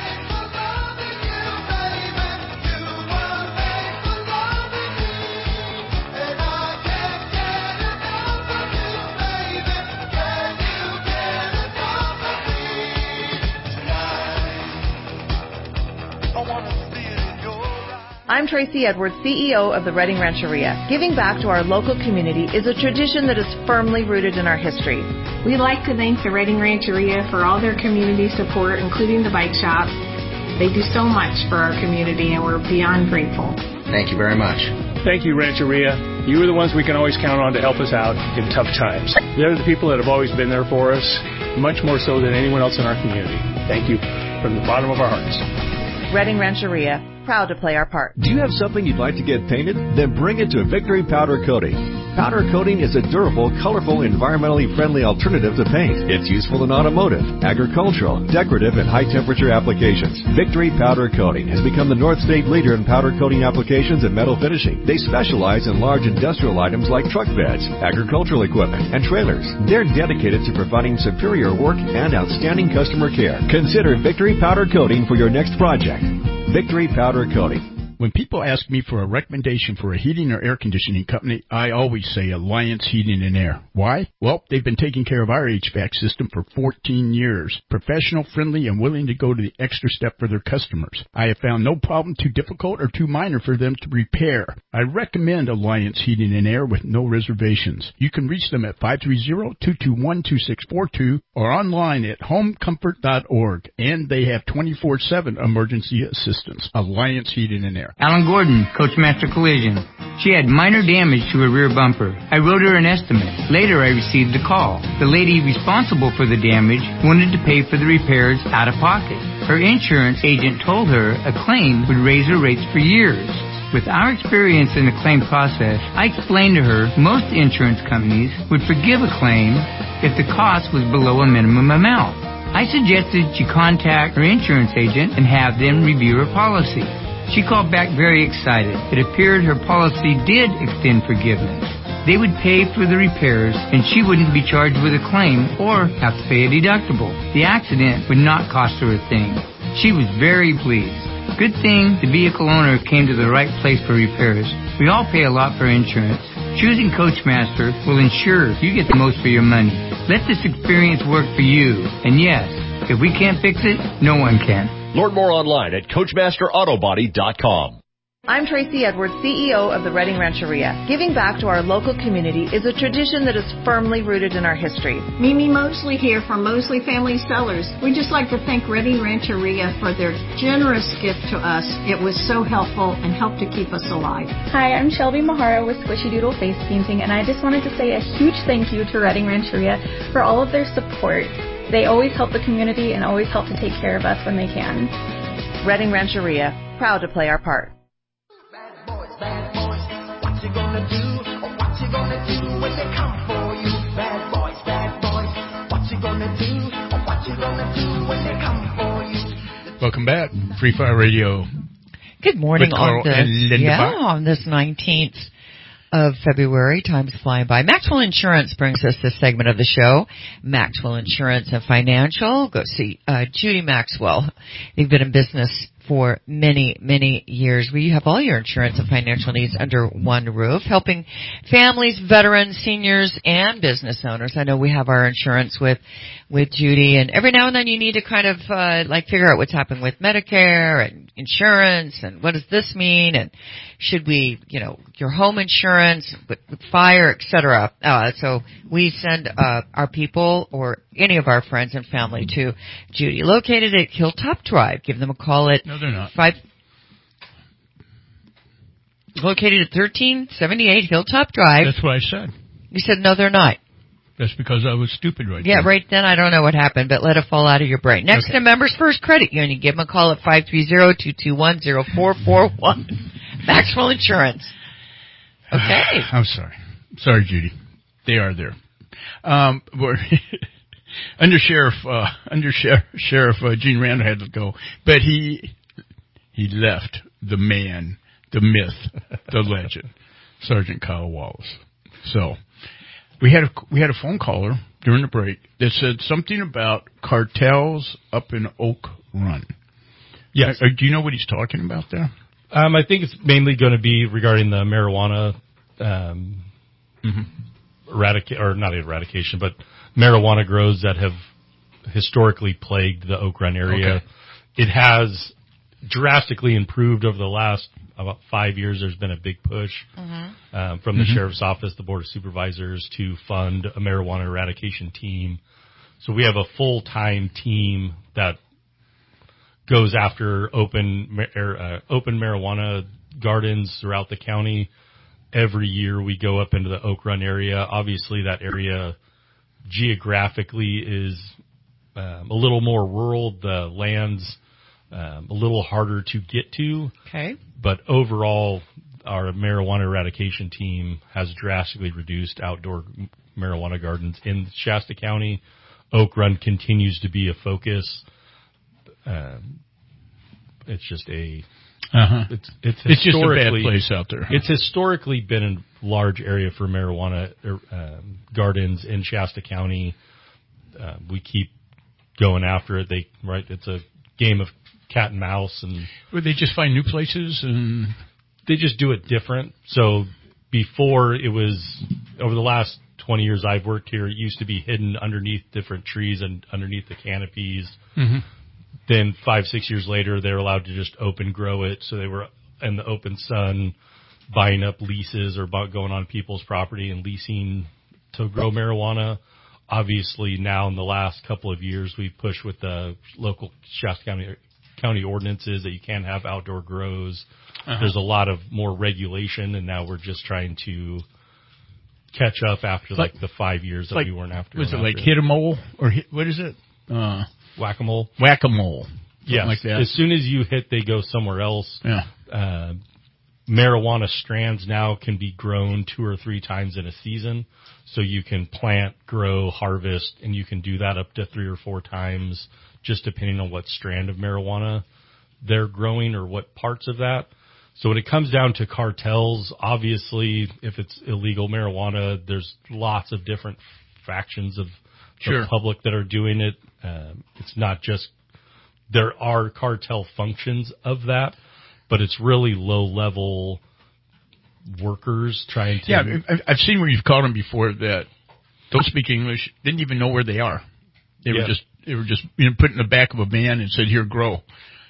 I'm Tracy Edwards, C E O of the Redding Rancheria. Giving back to our local community is a tradition that is firmly rooted in our history.
We'd like to thank the Redding Rancheria for all their community support, including the bike shop. They do so much for our community, and we're beyond grateful.
Thank you very much.
Thank you, Rancheria. You are the ones we can always count on to help us out in tough times. They're the people that have always been there for us, much more so than anyone else in our community. Thank you from the bottom of our hearts.
Redding Rancheria, proud to play our part.
Do you have something you'd like to get painted? Then bring it to Victory Powder Coating. Powder coating is a durable, colorful, environmentally friendly alternative to paint. It's useful in automotive, agricultural, decorative, and high-temperature applications. Victory Powder Coating has become the North State leader in powder coating applications and metal finishing. They specialize in large industrial items like truck beds, agricultural equipment, and trailers. They're dedicated to providing superior work and outstanding customer care. Consider Victory Powder Coating for your next project. Victory Powder Coating.
When people ask me for a recommendation for a heating or air conditioning company, I always say Alliance Heating and Air. Why? Well, they've been taking care of our H V A C system for fourteen years. Professional, friendly, and willing to go to the extra step for their customers. I have found no problem too difficult or too minor for them to repair. I recommend Alliance Heating and Air with no reservations. You can reach them at five three zero, two two one, two six four two or online at home comfort dot org. And they have twenty-four seven emergency assistance. Alliance Heating and Air.
Alan Gordon, Coachmaster Collision. She had minor damage to her rear bumper. I wrote her an estimate. Later, I received a call. The lady responsible for the damage wanted to pay for the repairs out of pocket. Her insurance agent told her a claim would raise her rates for years. With our experience in the claim process, I explained to her most insurance companies would forgive a claim if the cost was below a minimum amount. I suggested she contact her insurance agent and have them review her policy. She called back very excited. It appeared her policy did extend forgiveness. They would pay for the repairs, and she wouldn't be charged with a claim or have to pay a deductible. The accident would not cost her a thing. She was very pleased. Good thing the vehicle owner came to the right place for repairs. We all pay a lot for insurance. Choosing Coachmaster will ensure you get the most for your money. Let this experience work for you. And yes, if we can't fix it, no one can.
Learn more online at coachmaster auto body dot com.
I'm Tracy Edwards, C E O of the Redding Rancheria. Giving back to our local community is a tradition that is firmly rooted in our history.
Mimi Mosley here from Mosley Family Cellars. We'd just like to thank Redding Rancheria for their generous gift to us. It was so helpful and helped to keep us alive.
Hi, I'm Shelby Mahara with Squishy Doodle Face Painting, and I just wanted to say a huge thank you to Redding Rancheria for all of their support. They always help the community and always help to take care of us when they can.
Redding Rancheria, proud to play our part.
Bad boys, what you gonna do? Or what you gonna do when they come for you? Bad boys, bad boys, what you gonna do? Or what you gonna do when they come for you?
Welcome back, Free Fire Radio.
Good morning
With
on
Carl and
this,
Linda
yeah,
Bach.
on this nineteenth of February. Time's flying by. Maxwell Insurance brings us this segment of the show. Maxwell Insurance and Financial. Go see uh, Judy Maxwell. They've been in business for many, many years. We have all your insurance and financial needs under one roof, helping families, veterans, seniors, and business owners. I know we have our insurance with, with Judy, and every now and then you need to kind of, uh, like figure out what's happening with Medicare and insurance, and what does this mean, and should we, you know, your home insurance with, with fire, et cetera. Uh, so we send, uh, our people or any of our friends and family to Judy, located at Hilltop Drive. Give them a call at
No, they're not.
Five, located at thirteen seventy-eight Hilltop Drive.
That's what I said.
You said no, they're not.
That's because I was stupid right
Yeah,
there.
right then I don't know what happened, but let it fall out of your brain. Next
Okay.
to Members First Credit Union. Give them a call at five three zero, two two one, zero four four one. Maxwell Insurance. Okay.
I'm sorry. Sorry, Judy. They are there. Um, we're Under Sheriff, uh, Under Sheriff, Sheriff uh, Gene Randall had to go, but he he left the man, the myth, the legend, Sergeant Kyle Wallace. So we had a we had a phone caller during the break that said something about cartels up in Oak Run.
Yes.
Uh, do you know what he's talking about there?
Um, I think it's mainly going to be regarding the marijuana um, mm-hmm. eradica- or not eradication, but marijuana grows that have historically plagued the Oak Run area.
Okay.
It has drastically improved over the last about five years. There's been a big push
Mm-hmm.
um, from the
Mhm.
Sheriff's Office, the Board of Supervisors, to fund a marijuana eradication team. So we have a full-time team that goes after open ma- er, uh, open marijuana gardens throughout the county. Every year we go up into the Oak Run area. Obviously, that area geographically is um, a little more rural. The land's um, a little harder to get to.
Okay.
But overall, our marijuana eradication team has drastically reduced outdoor marijuana gardens in Shasta County. Oak Run continues to be a focus. Um, it's just a,
Uh-huh.
it's, it's,
It's just a bad
historically-
place out there.
It's historically been a large area for marijuana er, um, gardens in Shasta County. Uh, we keep going after it. They, right. It's a game of cat and mouse, and
Would they just find new places and
they just do it different. So before it was, over the last twenty years I've worked here, it used to be hidden underneath different trees and underneath the canopies.
Mhm.
Then five, six years later, they're allowed to just open grow it. So they were in the open sun, buying up leases or bu- going on people's property and leasing to grow marijuana. Obviously, now in the last couple of years, we've pushed with the local Shasta County, county ordinances that you can't have outdoor grows.
Uh-huh.
There's a lot of more regulation, and now we're just trying to catch up after like,
Like-
the five years that
like,
we weren't after.
was it
after
like hit a mole or hit, what is it? Uh,
whack-a-mole?
Whack-a-mole. Something
Yes.
like that.
As soon as you hit, they go somewhere else.
Yeah.
Uh, marijuana strands now can be grown two or three times in a season. So you can plant, grow, harvest, and you can do that up to three or four times, just depending on what strand of marijuana they're growing or what parts of that. So when it comes down to cartels, obviously, if it's illegal marijuana, there's lots of different factions of
Sure.
the public that are doing it. Um, it's not just, there are cartel functions of that, but it's really low level workers trying to.
Yeah, I- I've seen where you've called them before that don't speak English, didn't even know where they are. They
Yeah.
were just they were just you know put in the back of a van and said, "Here, grow,"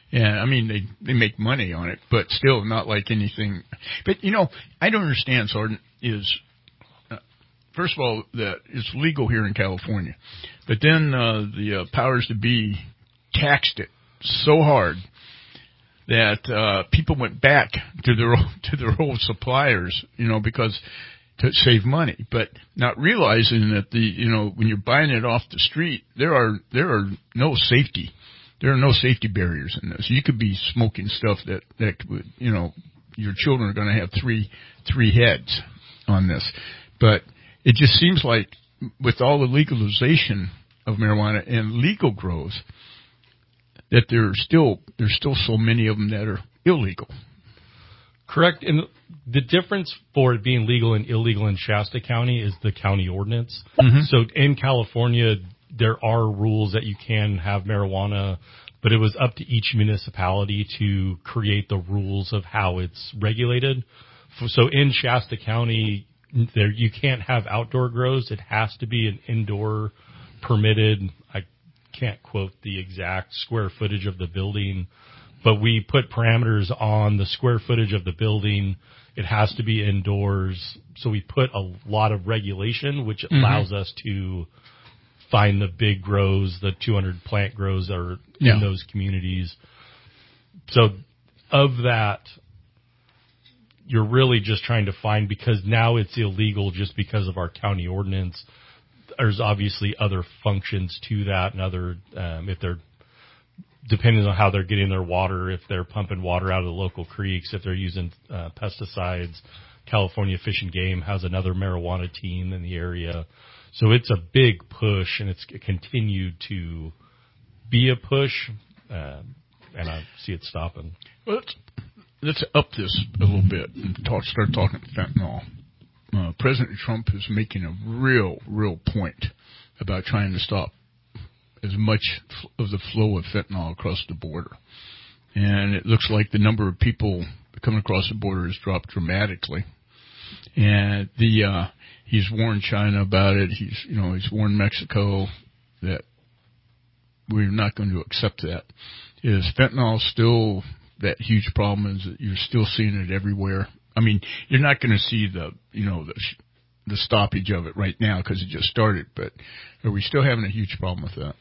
Yeah, I mean, they, they make money on it, but still not like anything. But, you know, I don't understand, Sergeant, is, uh, first of all, that it's legal here in California. But then uh, the uh, powers to be taxed it so hard that uh, people went back to their to their old suppliers, you know, because to save money, but not realizing that the you know when you're buying it off the street, there are there are no safety, there are no safety barriers in this. You could be smoking stuff that that would you know your children are going to have three three heads on this, but it just seems like with all the legalization of marijuana and legal growth, that there's still there's still so many of them that are illegal.
Correct. And the difference for it being legal and illegal in Shasta County is the county ordinance.
Mm-hmm.
So in California, there are rules that you can have marijuana, but it was up to each municipality to create the rules of how it's regulated. So in Shasta County, there you can't have outdoor grows. It has to be an indoor permitted. I can't quote the exact square footage of the building, but we put parameters on the square footage of the building. It has to be indoors. So we put a lot of regulation, which mm-hmm. allows us to find the big grows, the two hundred plant grows that are
yeah.
in those communities. So of that, you're really just trying to find, because now it's illegal just because of our county ordinance. There's obviously other functions to that, and other, um, if they're, depending on how they're getting their water, if they're pumping water out of the local creeks, if they're using uh, pesticides. California Fish and Game has another marijuana team in the area. So it's a big push, and it's continued to be a push, uh, and I see it stopping.
Well, let's, let's up this a little bit and talk, start talking fentanyl. Uh, President Trump is making a real, real point about trying to stop as much of the flow of fentanyl across the border. And it looks like the number of people coming across the border has dropped dramatically. And the uh, he's warned China about it. He's, you know, he's warned Mexico that we're not going to accept that. Is fentanyl still that huge problem? Is that you're still seeing it everywhere? I mean, you're not going to see the, you know, the the stoppage of it right now because it just started. But are we still having a huge problem with that?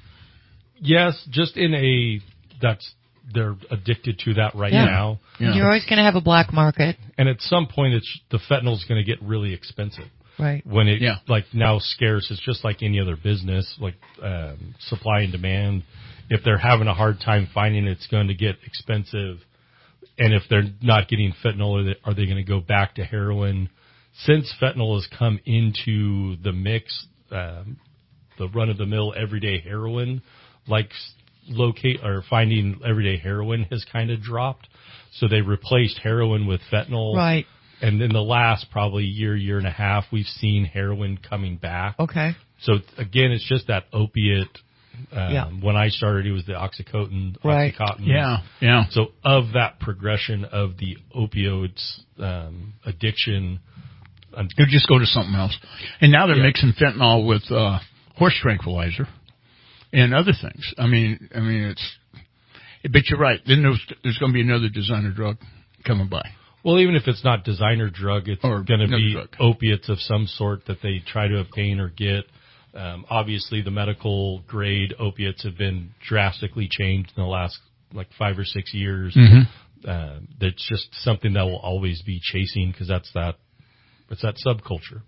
Yes, just in a that's they're addicted to that right
yeah.
now.
Yeah. You're always going to have a black market,
and at some point, it's the fentanyl is going to get really expensive.
Right.
When it
yeah.
like now scarce, it's just like any other business, like um, supply and demand. If they're having a hard time finding it, it's going to get expensive. And if they're not getting fentanyl, are they, are they going to go back to heroin? Since fentanyl has come into the mix, um, the run-of-the-mill everyday heroin, like locate or finding everyday heroin has kind of dropped. So they replaced heroin with fentanyl.
Right.
And in the last probably year, year and a half, we've seen heroin coming back.
Okay.
So again, it's just that opiate. Um,
yeah.
When I started, it was the Oxycontin.
Right.
Oxycontin.
Yeah. Yeah.
So of that progression of the opioids um, addiction,
you just go to something else. And now they're
yeah.
mixing fentanyl with uh, horse tranquilizer and other things. I mean, I mean it's. But you're right. Then there's there's going to be another designer drug coming by.
Well, even if it's not designer drug, it's going to be
drug.
opiates of some sort that they try to obtain or get. Um, obviously, the medical grade opiates have been drastically changed in the last like five or six years.
Mm-hmm.
Uh, that's just something that will always be chasing because that's that it's that subculture.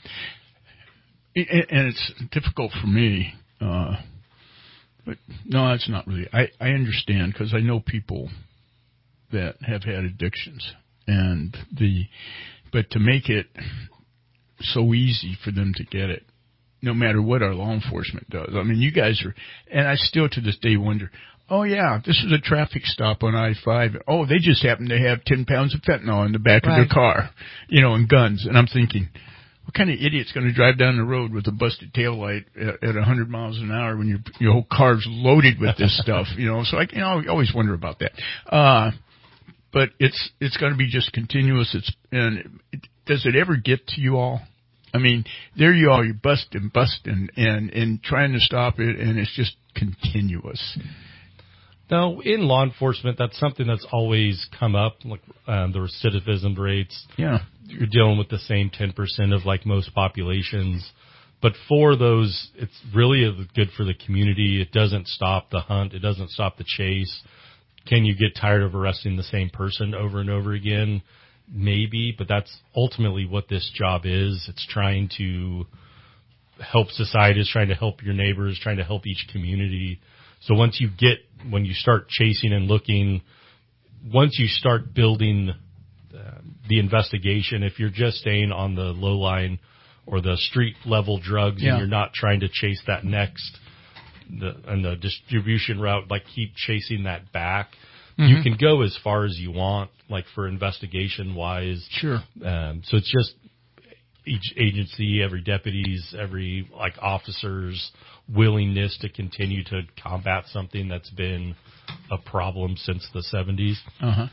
And, and it's difficult for me, uh, but no, it's not really. I, I understand because I know people that have had addictions, and the but to make it so easy for them to get it. No matter what our law enforcement does. I mean, you guys are, and I still to this day wonder, oh yeah, this is a traffic stop on I five. Oh, they just happen to have ten pounds of fentanyl in the back
right.
of their car, you know, and guns. And I'm thinking, what kind of idiot's going to drive down the road with a busted taillight at, at one hundred miles an hour when your your whole car's loaded with this stuff, you know? So I, you know, I always wonder about that. Uh, but it's, it's going to be just continuous. It's, and it, does it ever get to you all? I mean, there you are, you're busting, busting, and, and trying to stop it, and it's just continuous.
No, in law enforcement, that's something that's always come up, like um, the recidivism rates.
Yeah.
You're dealing with the same ten percent of like most populations. But for those, it's really good for the community. It doesn't stop the hunt. It doesn't stop the chase. Can you get tired of arresting the same person over and over again? Maybe, but that's ultimately what this job is. It's trying to help society, it's trying to help your neighbors, trying to help each community. So once you get, when you start chasing and looking, once you start building uh, the investigation, if you're just staying on the low line or the street level drugs
yeah.
and you're not trying to chase that next, the, and the distribution route, like keep chasing that back, mm-hmm. you can go as far as you want, like for investigation wise.
Sure.
Um, so it's just each agency, every deputies, every like officers' willingness to continue to combat something that's been a problem since the seventies.
Uh-huh.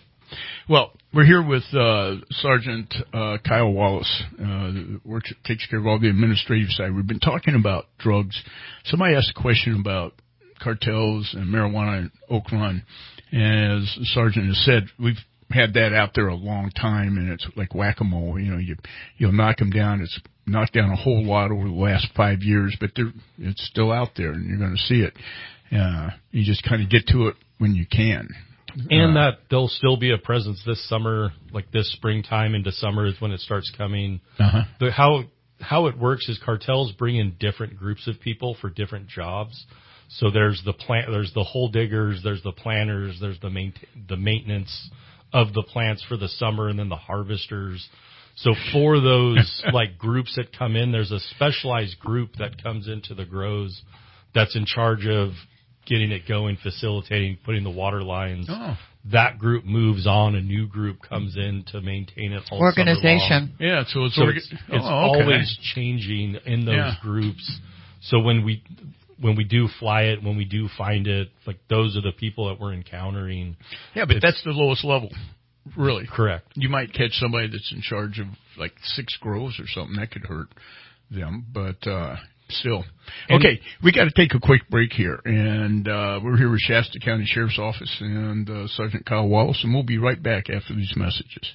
Well, we're here with uh, Sergeant uh, Kyle Wallace, uh, works, takes care of all the administrative side. We've been talking about drugs. Somebody asked a question about cartels and marijuana in Oak Run. And as the Sergeant has said, we've had that out there a long time, and it's like whack-a-mole. You know, you, you'll knock them down. It's knocked down a whole lot over the last five years, but they're, it's still out there, and you're going to see it. Uh, you just kind of get to it when you can.
And
uh,
that there'll still be a presence this summer, like this springtime into summer is when it starts coming.
Uh-huh.
The, how how it works is cartels bring in different groups of people for different jobs. So there's the plant, there's the hole diggers, there's the planters, there's the main, the maintenance of the plants for the summer, and then the harvesters. So for those like groups that come in, there's a specialized group that comes into the grows that's in charge of getting it going, facilitating, putting the water lines.
Oh.
That group moves on. A new group comes in to maintain it all
Organization.
summer long.
Yeah, so it's,
so
orga-
it's, it's
oh, okay.
always changing in those
yeah.
groups. So when we when we do fly it, when we do find it, like those are the people that we're encountering.
Yeah, but that's the lowest level, really.
Correct.
You might catch somebody that's in charge of like six grows or something. That could hurt them, but uh still. Okay, we got to take a quick break here, and uh we're here with Shasta County Sheriff's Office and uh, Sergeant Kyle Wallace, and we'll be right back after these messages.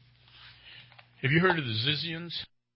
Have you heard of the Zizians?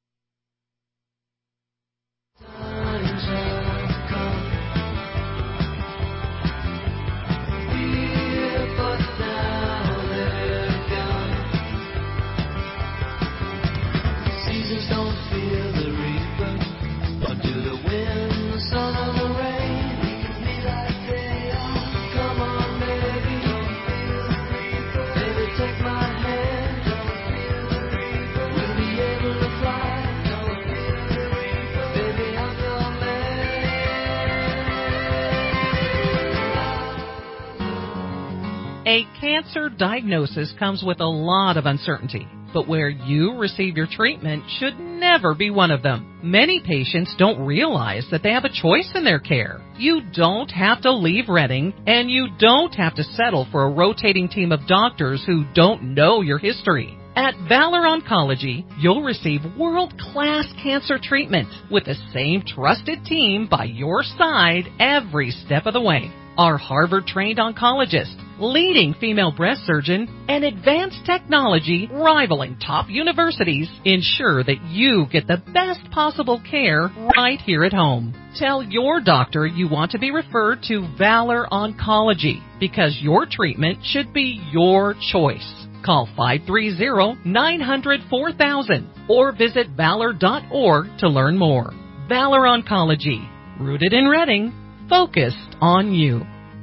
A cancer diagnosis comes with a lot of uncertainty, but where you receive your treatment should never be one of them. Many patients don't realize that they have a choice in their care. You don't have to leave Reading, and you don't have to settle for a rotating team of doctors who don't know your history. At Valor Oncology, you'll receive world-class cancer treatment with the same trusted team by your side every step of the way. Our Harvard-trained oncologist, leading female breast surgeon, and advanced technology rivaling top universities ensure that you get the best possible care right here at home. Tell your doctor you want to be referred to Valor Oncology because your treatment should be your choice. Call five three zero, nine hundred, four thousand or visit valor dot org to learn more. Valor Oncology, rooted in Reading, focused on you.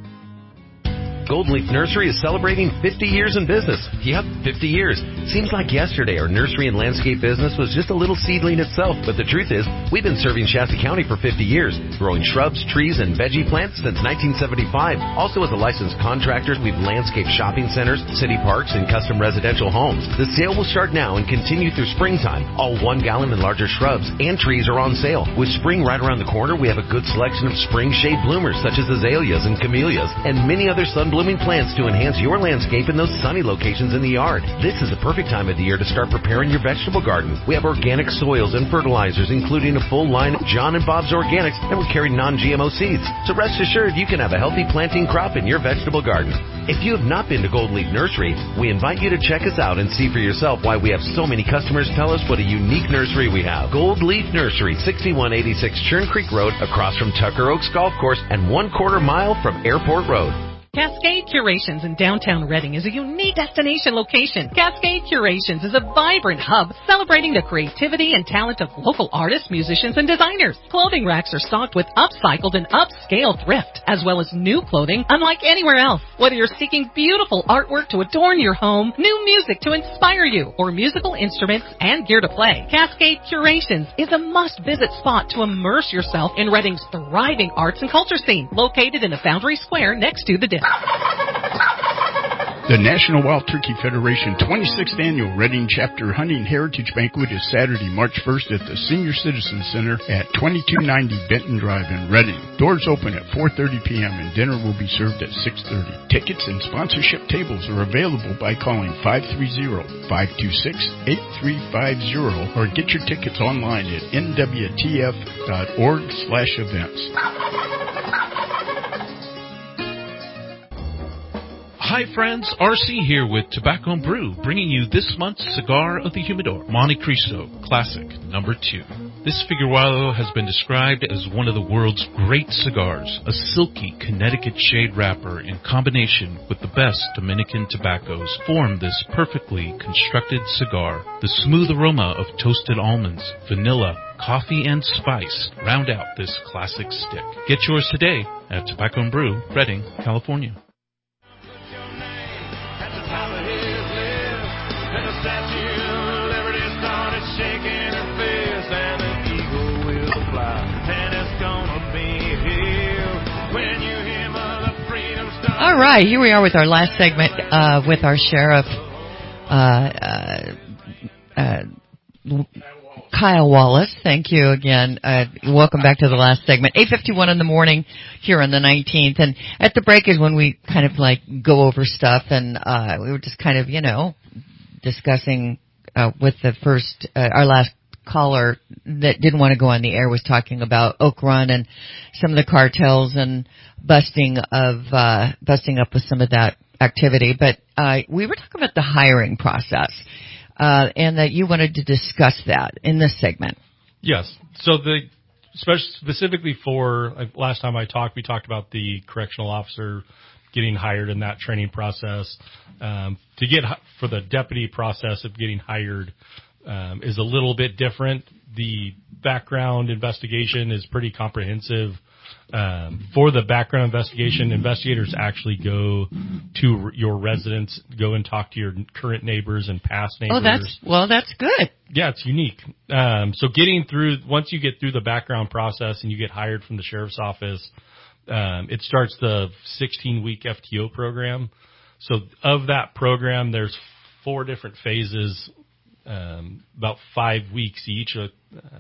Golden Leaf Nursery is celebrating fifty years in business. Yep, fifty years. Seems like yesterday our nursery and landscape business was just a little seedling itself, but the truth is, we've been serving Shasta County for fifty years, growing shrubs, trees, and veggie plants since nineteen seventy-five. Also as a licensed contractor, we've landscaped shopping centers, city parks, and custom residential homes. The sale will start now and continue through springtime. All one gallon and larger shrubs and trees are on sale. With spring right around the corner, we have a good selection of spring shade bloomers such as azaleas and camellias, and many other sun bloomers blooming plants to enhance your landscape in those sunny locations in the yard. This is the perfect time of the year to start preparing your vegetable garden. We have organic soils and fertilizers, including a full line of John and Bob's Organics, and we carry non-G M O seeds. So rest assured you can have a healthy planting crop in your vegetable garden. If you have not been to Golden Leaf Nursery, we invite you to check us out and see for yourself why we have so many customers tell us what a unique nursery we have. Gold Leaf Nursery, sixty-one eighty-six Churn Creek Road, across from Tucker Oaks Golf Course, and one quarter mile from Airport Road.
Cascade Curations in downtown Reading is a unique destination location. Cascade Curations is a vibrant hub celebrating the creativity and talent of local artists, musicians, and designers. Clothing racks are stocked with upcycled and upscale thrift, as well as new clothing unlike anywhere else. Whether you're seeking beautiful artwork to adorn your home, new music to inspire you, or musical instruments and gear to play, Cascade Curations is a must-visit spot to immerse yourself in Reading's thriving arts and culture scene, located in the Foundry Square next to the Disc.
The National Wild Turkey Federation twenty-sixth Annual Reading Chapter Hunting Heritage Banquet is Saturday, March first at the Senior Citizen Center at twenty-two ninety Benton Drive in Reading. Doors open at four thirty p.m. and dinner will be served at six thirty. Tickets and sponsorship tables are available by calling five three zero, five two six, eight three five zero or get your tickets online at n w t f dot org slash events.
Hi friends, R C here with Tobacco and Brew, bringing you this month's Cigar of the Humidor, Monte Cristo Classic number two. This figueroa has been described as one of the world's great cigars. A silky Connecticut shade wrapper in combination with the best Dominican tobaccos form this perfectly constructed cigar. The smooth aroma of toasted almonds, vanilla, coffee, and spice round out this classic stick. Get yours today at Tobacco and Brew, Redding, California.
All right, here we are with our last segment uh, with our sheriff, uh, uh, uh, Kyle Wallace. Thank you again. Uh, welcome back to the last segment. eight fifty-one in the morning here on the nineteenth. And at the break is when we kind of like go over stuff, and uh, we were just kind of, you know, discussing uh, with the first, uh, our last caller that didn't want to go on the air was talking about Oak Run and some of the cartels and busting of uh busting up with some of that activity. But uh we were talking about the hiring process, uh and that you wanted to discuss that in this segment.
Yes. So the specifically for like, last time I talked, we talked about the correctional officer getting hired in that training process. Um, to get for the deputy process of getting hired um, is a little bit different. The background investigation is pretty comprehensive. Um, for the background investigation, investigators actually go to your residence, go and talk to your current neighbors and past neighbors.
Oh, that's, well, that's good.
Yeah, it's unique. Um, so getting through, once you get through the background process and you get hired from the sheriff's office, um, it starts the sixteen week F T O program. So of that program, there's four different phases, um, about five weeks each. Uh,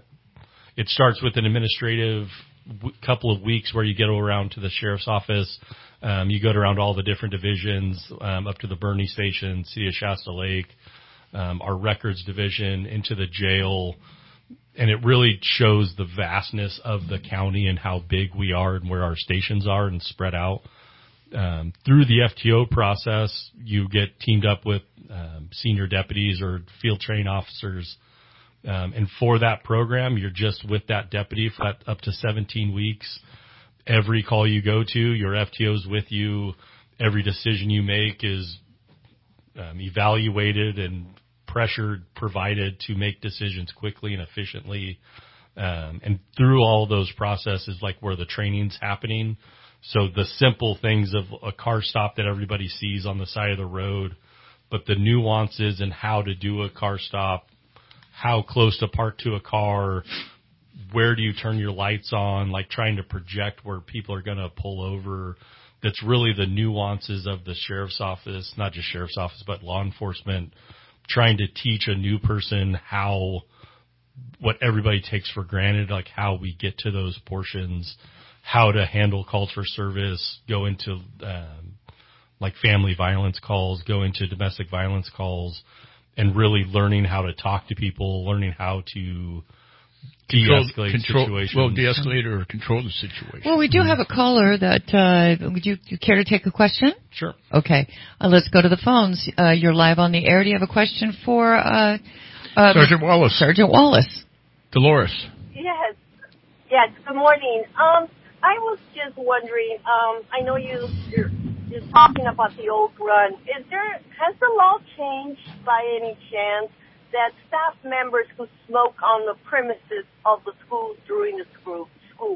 it starts with an administrative w- couple of weeks where you get around to the sheriff's office. Um, you go around all the different divisions, um, up to the Bernie station, City of Shasta Lake, um, our records division, into the jail. And it really shows the vastness of the county and how big we are and where our stations are and spread out. Um, through the F T O process, you get teamed up with um, senior deputies or field trained officers. Um, and for that program, you're just with that deputy for that up to seventeen weeks. Every call you go to, your F T O's with you. Every decision you make is um, evaluated and pressure provided to make decisions quickly and efficiently. Um, and through all those processes, like where the training's happening. So the simple things of a car stop that everybody sees on the side of the road, but the nuances and how to do a car stop, how close to park to a car, where do you turn your lights on, like trying to project where people are going to pull over. That's really the nuances of the sheriff's office, not just sheriff's office, but law enforcement, trying to teach a new person how, what everybody takes for granted, like how we get to those portions, how to handle calls for service, go into um, like family violence calls, go into domestic violence calls, and really learning how to talk to people, learning how to de-escalate
control,
situations.
Well, de-escalate or control the situation.
Well, we do have a caller that, uh, would you, you care to take a question?
Sure.
Okay. Uh, let's go to the phones. Uh, you're live on the air. Do you have a question for, uh, uh
Sergeant Wallace?
Sergeant Wallace.
Dolores.
Yes. Yes. Good morning. Um, I was just wondering, um, I know you, you're, you're talking about the Oak Run. Is there, has the law changed by any chance that staff members who smoke on the premises of the school during the school? school?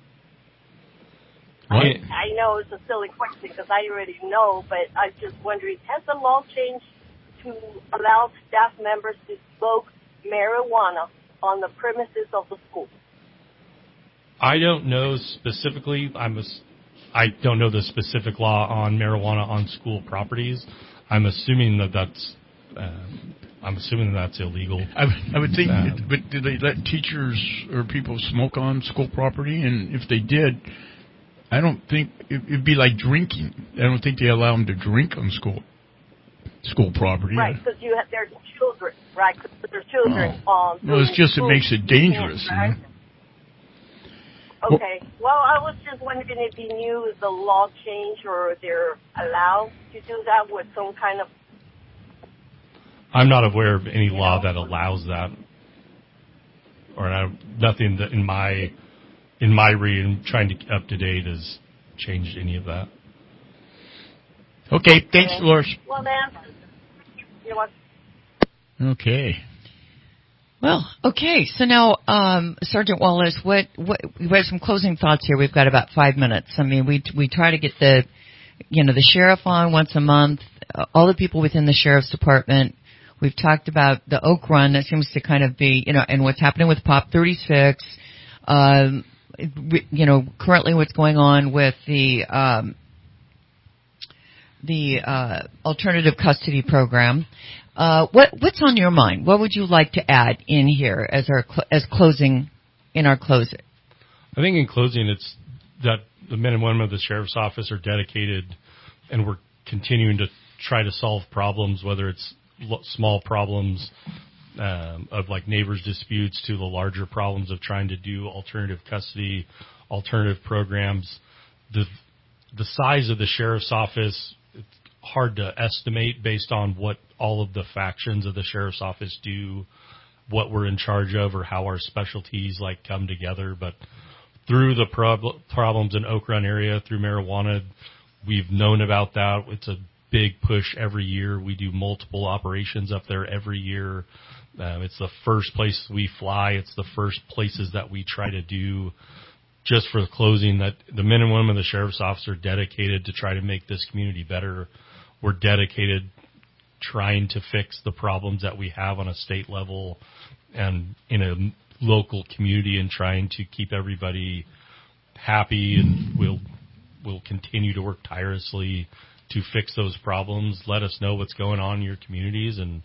I, I know it's a silly question because I already know, but I'm just wondering, has the law changed to allow staff members to smoke marijuana on the premises of the school?
I don't know specifically. I'm a, I don't know the specific law on marijuana on school properties. I'm assuming that that's uh, I'm assuming that that's illegal.
I, I would think,
um,
but do they let teachers or people smoke on school property? And if they did, I don't think it, it'd be like drinking. I don't think they allow them to drink on school school property.
Right, because you have there's children, right? Because there's children.
Oh.
Um,
well, it's just it makes it dangerous.
Right?
You know?
Okay. Well, I was just wondering if you knew the law changed or they're allowed to do that with some kind of.
I'm not aware of any law that allows that, or I, nothing that in my in my reading, trying to get up to date, has changed any of that.
Okay, thanks, Dolores.
Well, then, you know what?
Okay.
Well, okay. So now, um, Sergeant Wallace, what, what, we have some closing thoughts here. We've got about five minutes. I mean, we, we try to get the, you know, the sheriff on once a month, uh, all the people within the sheriff's department. We've talked about the Oak Run. That seems to kind of be, you know, and what's happening with Prop thirty-six. Um, you know, currently what's going on with the, um, the, uh, alternative custody program. Uh, what, what's on your mind? What would you like to add in here as our, cl- as closing, in our closing?
I think in closing, it's that the men and women of the sheriff's office are dedicated, and we're continuing to try to solve problems, whether it's lo- small problems um, of like neighbors disputes to the larger problems of trying to do alternative custody, alternative programs. The the size of the sheriff's office, it's hard to estimate based on what all of the factions of the sheriff's office do, what we're in charge of, or how our specialties like come together. But through the prob- problems in Oak Run area, through marijuana, we've known about that. It's a big push every year. We do multiple operations up there every year. Um, it's the first place we fly. It's the first places that we try to do. Just for the closing, that the men and women of the sheriff's office are dedicated to try to make this community better. We're dedicated trying to fix the problems that we have on a state level and in a local community, and trying to keep everybody happy. And we'll we'll continue to work tirelessly to fix those problems. Let us know what's going on in your communities, and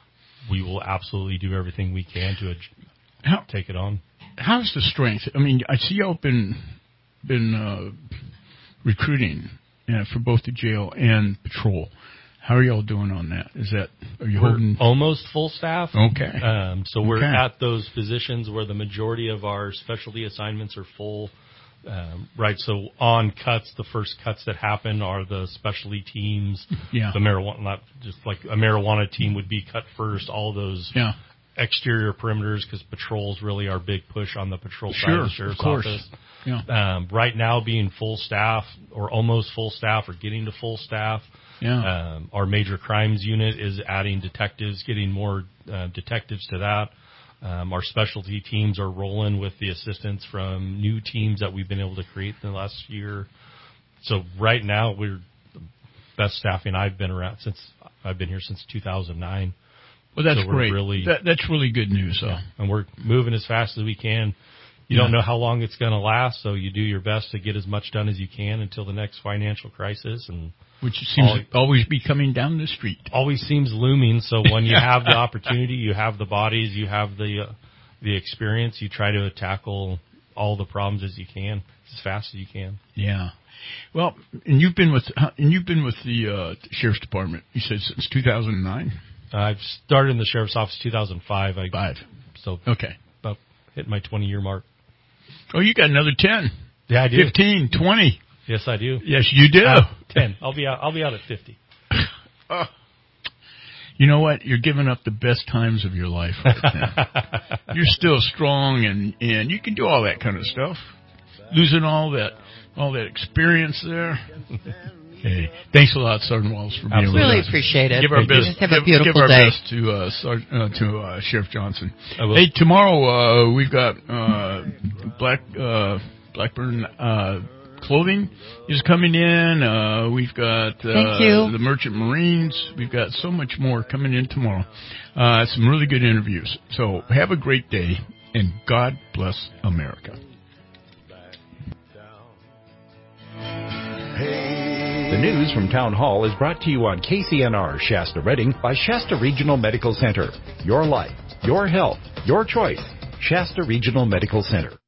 we will absolutely do everything we can to
How,
take it on.
How's the strength? I mean, I see y'all been been uh, recruiting uh, for both the jail and patrol. How are y'all doing on that? Is that are you
We're
holding
almost full staff?
Okay.
Um, so we're
Okay.
at those positions where the majority of our specialty assignments are full. Um, right. So on cuts, the first cuts that happen are the specialty teams.
Yeah.
The marijuana, not just like a marijuana team would be cut first. All those.
Yeah.
Exterior perimeters, because patrol's really our big push on the patrol side
Sure,
of the
of
sheriff's
course.
office.
Yeah.
Um, right now, being full staff or almost full staff or getting to full staff.
Yeah.
Um, our major crimes unit is adding detectives, getting more uh, detectives to that. Um, our specialty teams are rolling with the assistance from new teams that we've been able to create in the last year. So right now, we're the best staffing I've been around since I've been here since two thousand nine.
Well, that's
so we're
great.
Really,
that, that's really good news. So.
Yeah, and we're moving as fast as we can. You
Yeah.
don't know how long it's going to last, so you do your best to get as much done as you can until the next financial crisis. And
Which seems
all,
to always be coming down the street.
Always seems looming. So when you have the opportunity, you have the bodies, you have the uh, the experience, you try to tackle all the problems as you can. as fast as you can.
Yeah. Well, and you've been with and you've been with the uh, sheriff's department. You said since two thousand nine.
Uh, I've started in the sheriff's office two thousand five. I,
Five.
So
okay,
about hit my twenty year mark.
Oh, you got another ten.
Yeah, I do.
Fifteen, twenty.
Yes, I do.
Yes, you do.
Uh, ten. I'll be out. I'll be out at fifty.
Oh. You know what? You're giving up the best times of your life right now. You're still strong, and, and you can do all that kind of stuff. Losing all that all that experience there. Hey, thanks a lot, Sergeant Wallace, for being
Absolutely.
with us.
Really appreciate it.
Give our best.
Just have a
give,
beautiful
give our
day.
best to uh, Sergeant, uh, to uh, Sheriff Johnson. Hey, tomorrow uh, we've got uh, Black uh, Blackburn uh, Clothing is coming in. Uh, we've got uh,
Thank you.
the Merchant Marines. We've got so much more coming in tomorrow. Uh, some really good interviews. So have a great day, and God bless America.
The news from Town Hall is brought to you on K C N R Shasta Redding by Shasta Regional Medical Center. Your life, your health, your choice. Shasta Regional Medical Center.